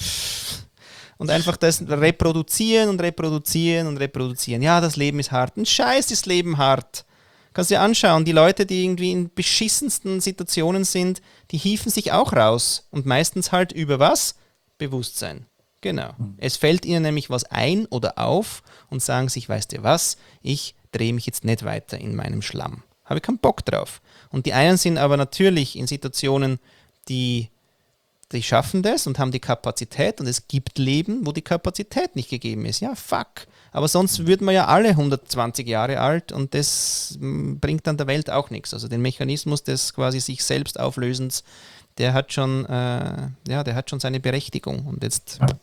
und einfach das reproduzieren und reproduzieren und reproduzieren. Ja, das Leben ist hart. Ein Scheiß ist Leben hart. Kannst du dir anschauen, die Leute, die irgendwie in beschissensten Situationen sind, die hieven sich auch raus. Und meistens halt über was? Bewusstsein. Genau. Es fällt ihnen nämlich was ein oder auf und sagen sich, weißt du was, ich drehe mich jetzt nicht weiter in meinem Schlamm. Habe ich keinen Bock drauf. Und die einen sind aber natürlich in Situationen, die, die schaffen das und haben die Kapazität, und es gibt Leben, wo die Kapazität nicht gegeben ist. Ja, fuck. Aber sonst würden wir ja alle hundertzwanzig Jahre alt, und das m, bringt dann der Welt auch nichts. Also den Mechanismus des quasi sich selbst Auflösens, der hat schon, äh, ja, der hat schon seine Berechtigung. Und jetzt... Ja.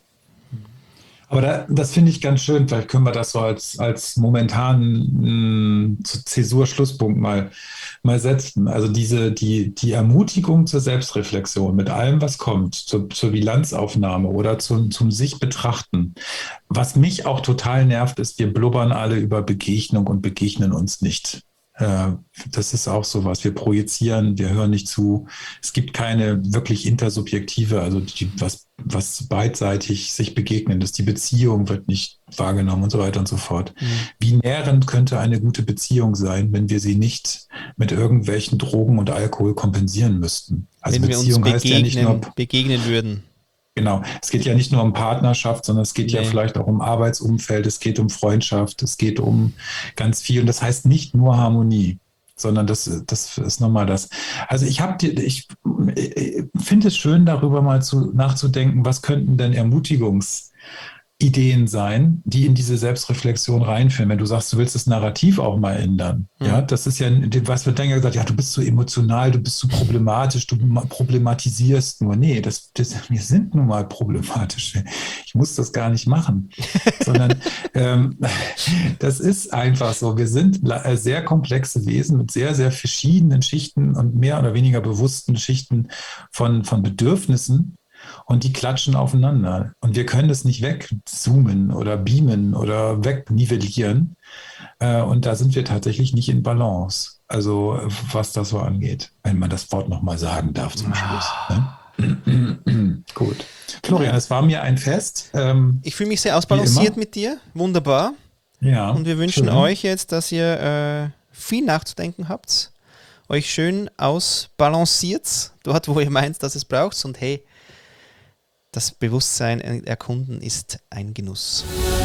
Aber da, das finde ich ganz schön. Vielleicht können wir das so als, als momentanen mh, Zäsur-Schlusspunkt mal, mal setzen. Also diese, die, die Ermutigung zur Selbstreflexion mit allem, was kommt, zur, zur Bilanzaufnahme oder zum, zum sich betrachten. Was mich auch total nervt, ist, wir blubbern alle über Begegnung und begegnen uns nicht. Äh, das ist auch sowas. Wir projizieren, wir hören nicht zu. Es gibt keine wirklich intersubjektive, also die, was, was beidseitig sich begegnen ist. Die Beziehung wird nicht wahrgenommen und so weiter und so fort. Mhm. Wie nährend könnte eine gute Beziehung sein, wenn wir sie nicht mit irgendwelchen Drogen und Alkohol kompensieren müssten? Also wenn Beziehung wir uns begegnen, heißt ja nicht nur, begegnen würden. Genau, es geht ja nicht nur um Partnerschaft, sondern es geht nee. ja vielleicht auch um Arbeitsumfeld, es geht um Freundschaft, es geht um ganz viel. Und das heißt nicht nur Harmonie, sondern das, das ist nochmal das. Also ich habe ich, ich finde es schön, darüber mal zu, nachzudenken, was könnten denn Ermutigungsideen sein, die in diese Selbstreflexion reinführen. Wenn du sagst, du willst das Narrativ auch mal ändern. Mhm. Ja, das ist ja, was wird dann ja gesagt, ja, du bist so emotional, du bist so problematisch, du problematisierst nur. Nee, das, das, wir sind nun mal problematisch. Ich muss das gar nicht machen. Sondern ähm, das ist einfach so. Wir sind sehr komplexe Wesen mit sehr, sehr verschiedenen Schichten und mehr oder weniger bewussten Schichten von, von Bedürfnissen. Und die klatschen aufeinander. Und wir können das nicht wegzoomen oder beamen oder wegnivellieren. Und da sind wir tatsächlich nicht in Balance. Also was das so angeht, wenn man das Wort nochmal sagen darf zum Schluss. Ne? Gut. Florian, es war mir ein Fest. Ähm, ich fühle mich sehr ausbalanciert mit dir. Wunderbar. Ja. Und wir wünschen schön. euch jetzt, dass ihr äh, viel nachzudenken habt. Euch schön ausbalanciert. Dort, wo ihr meint, dass es braucht. Und hey, das Bewusstsein erkunden ist ein Genuss.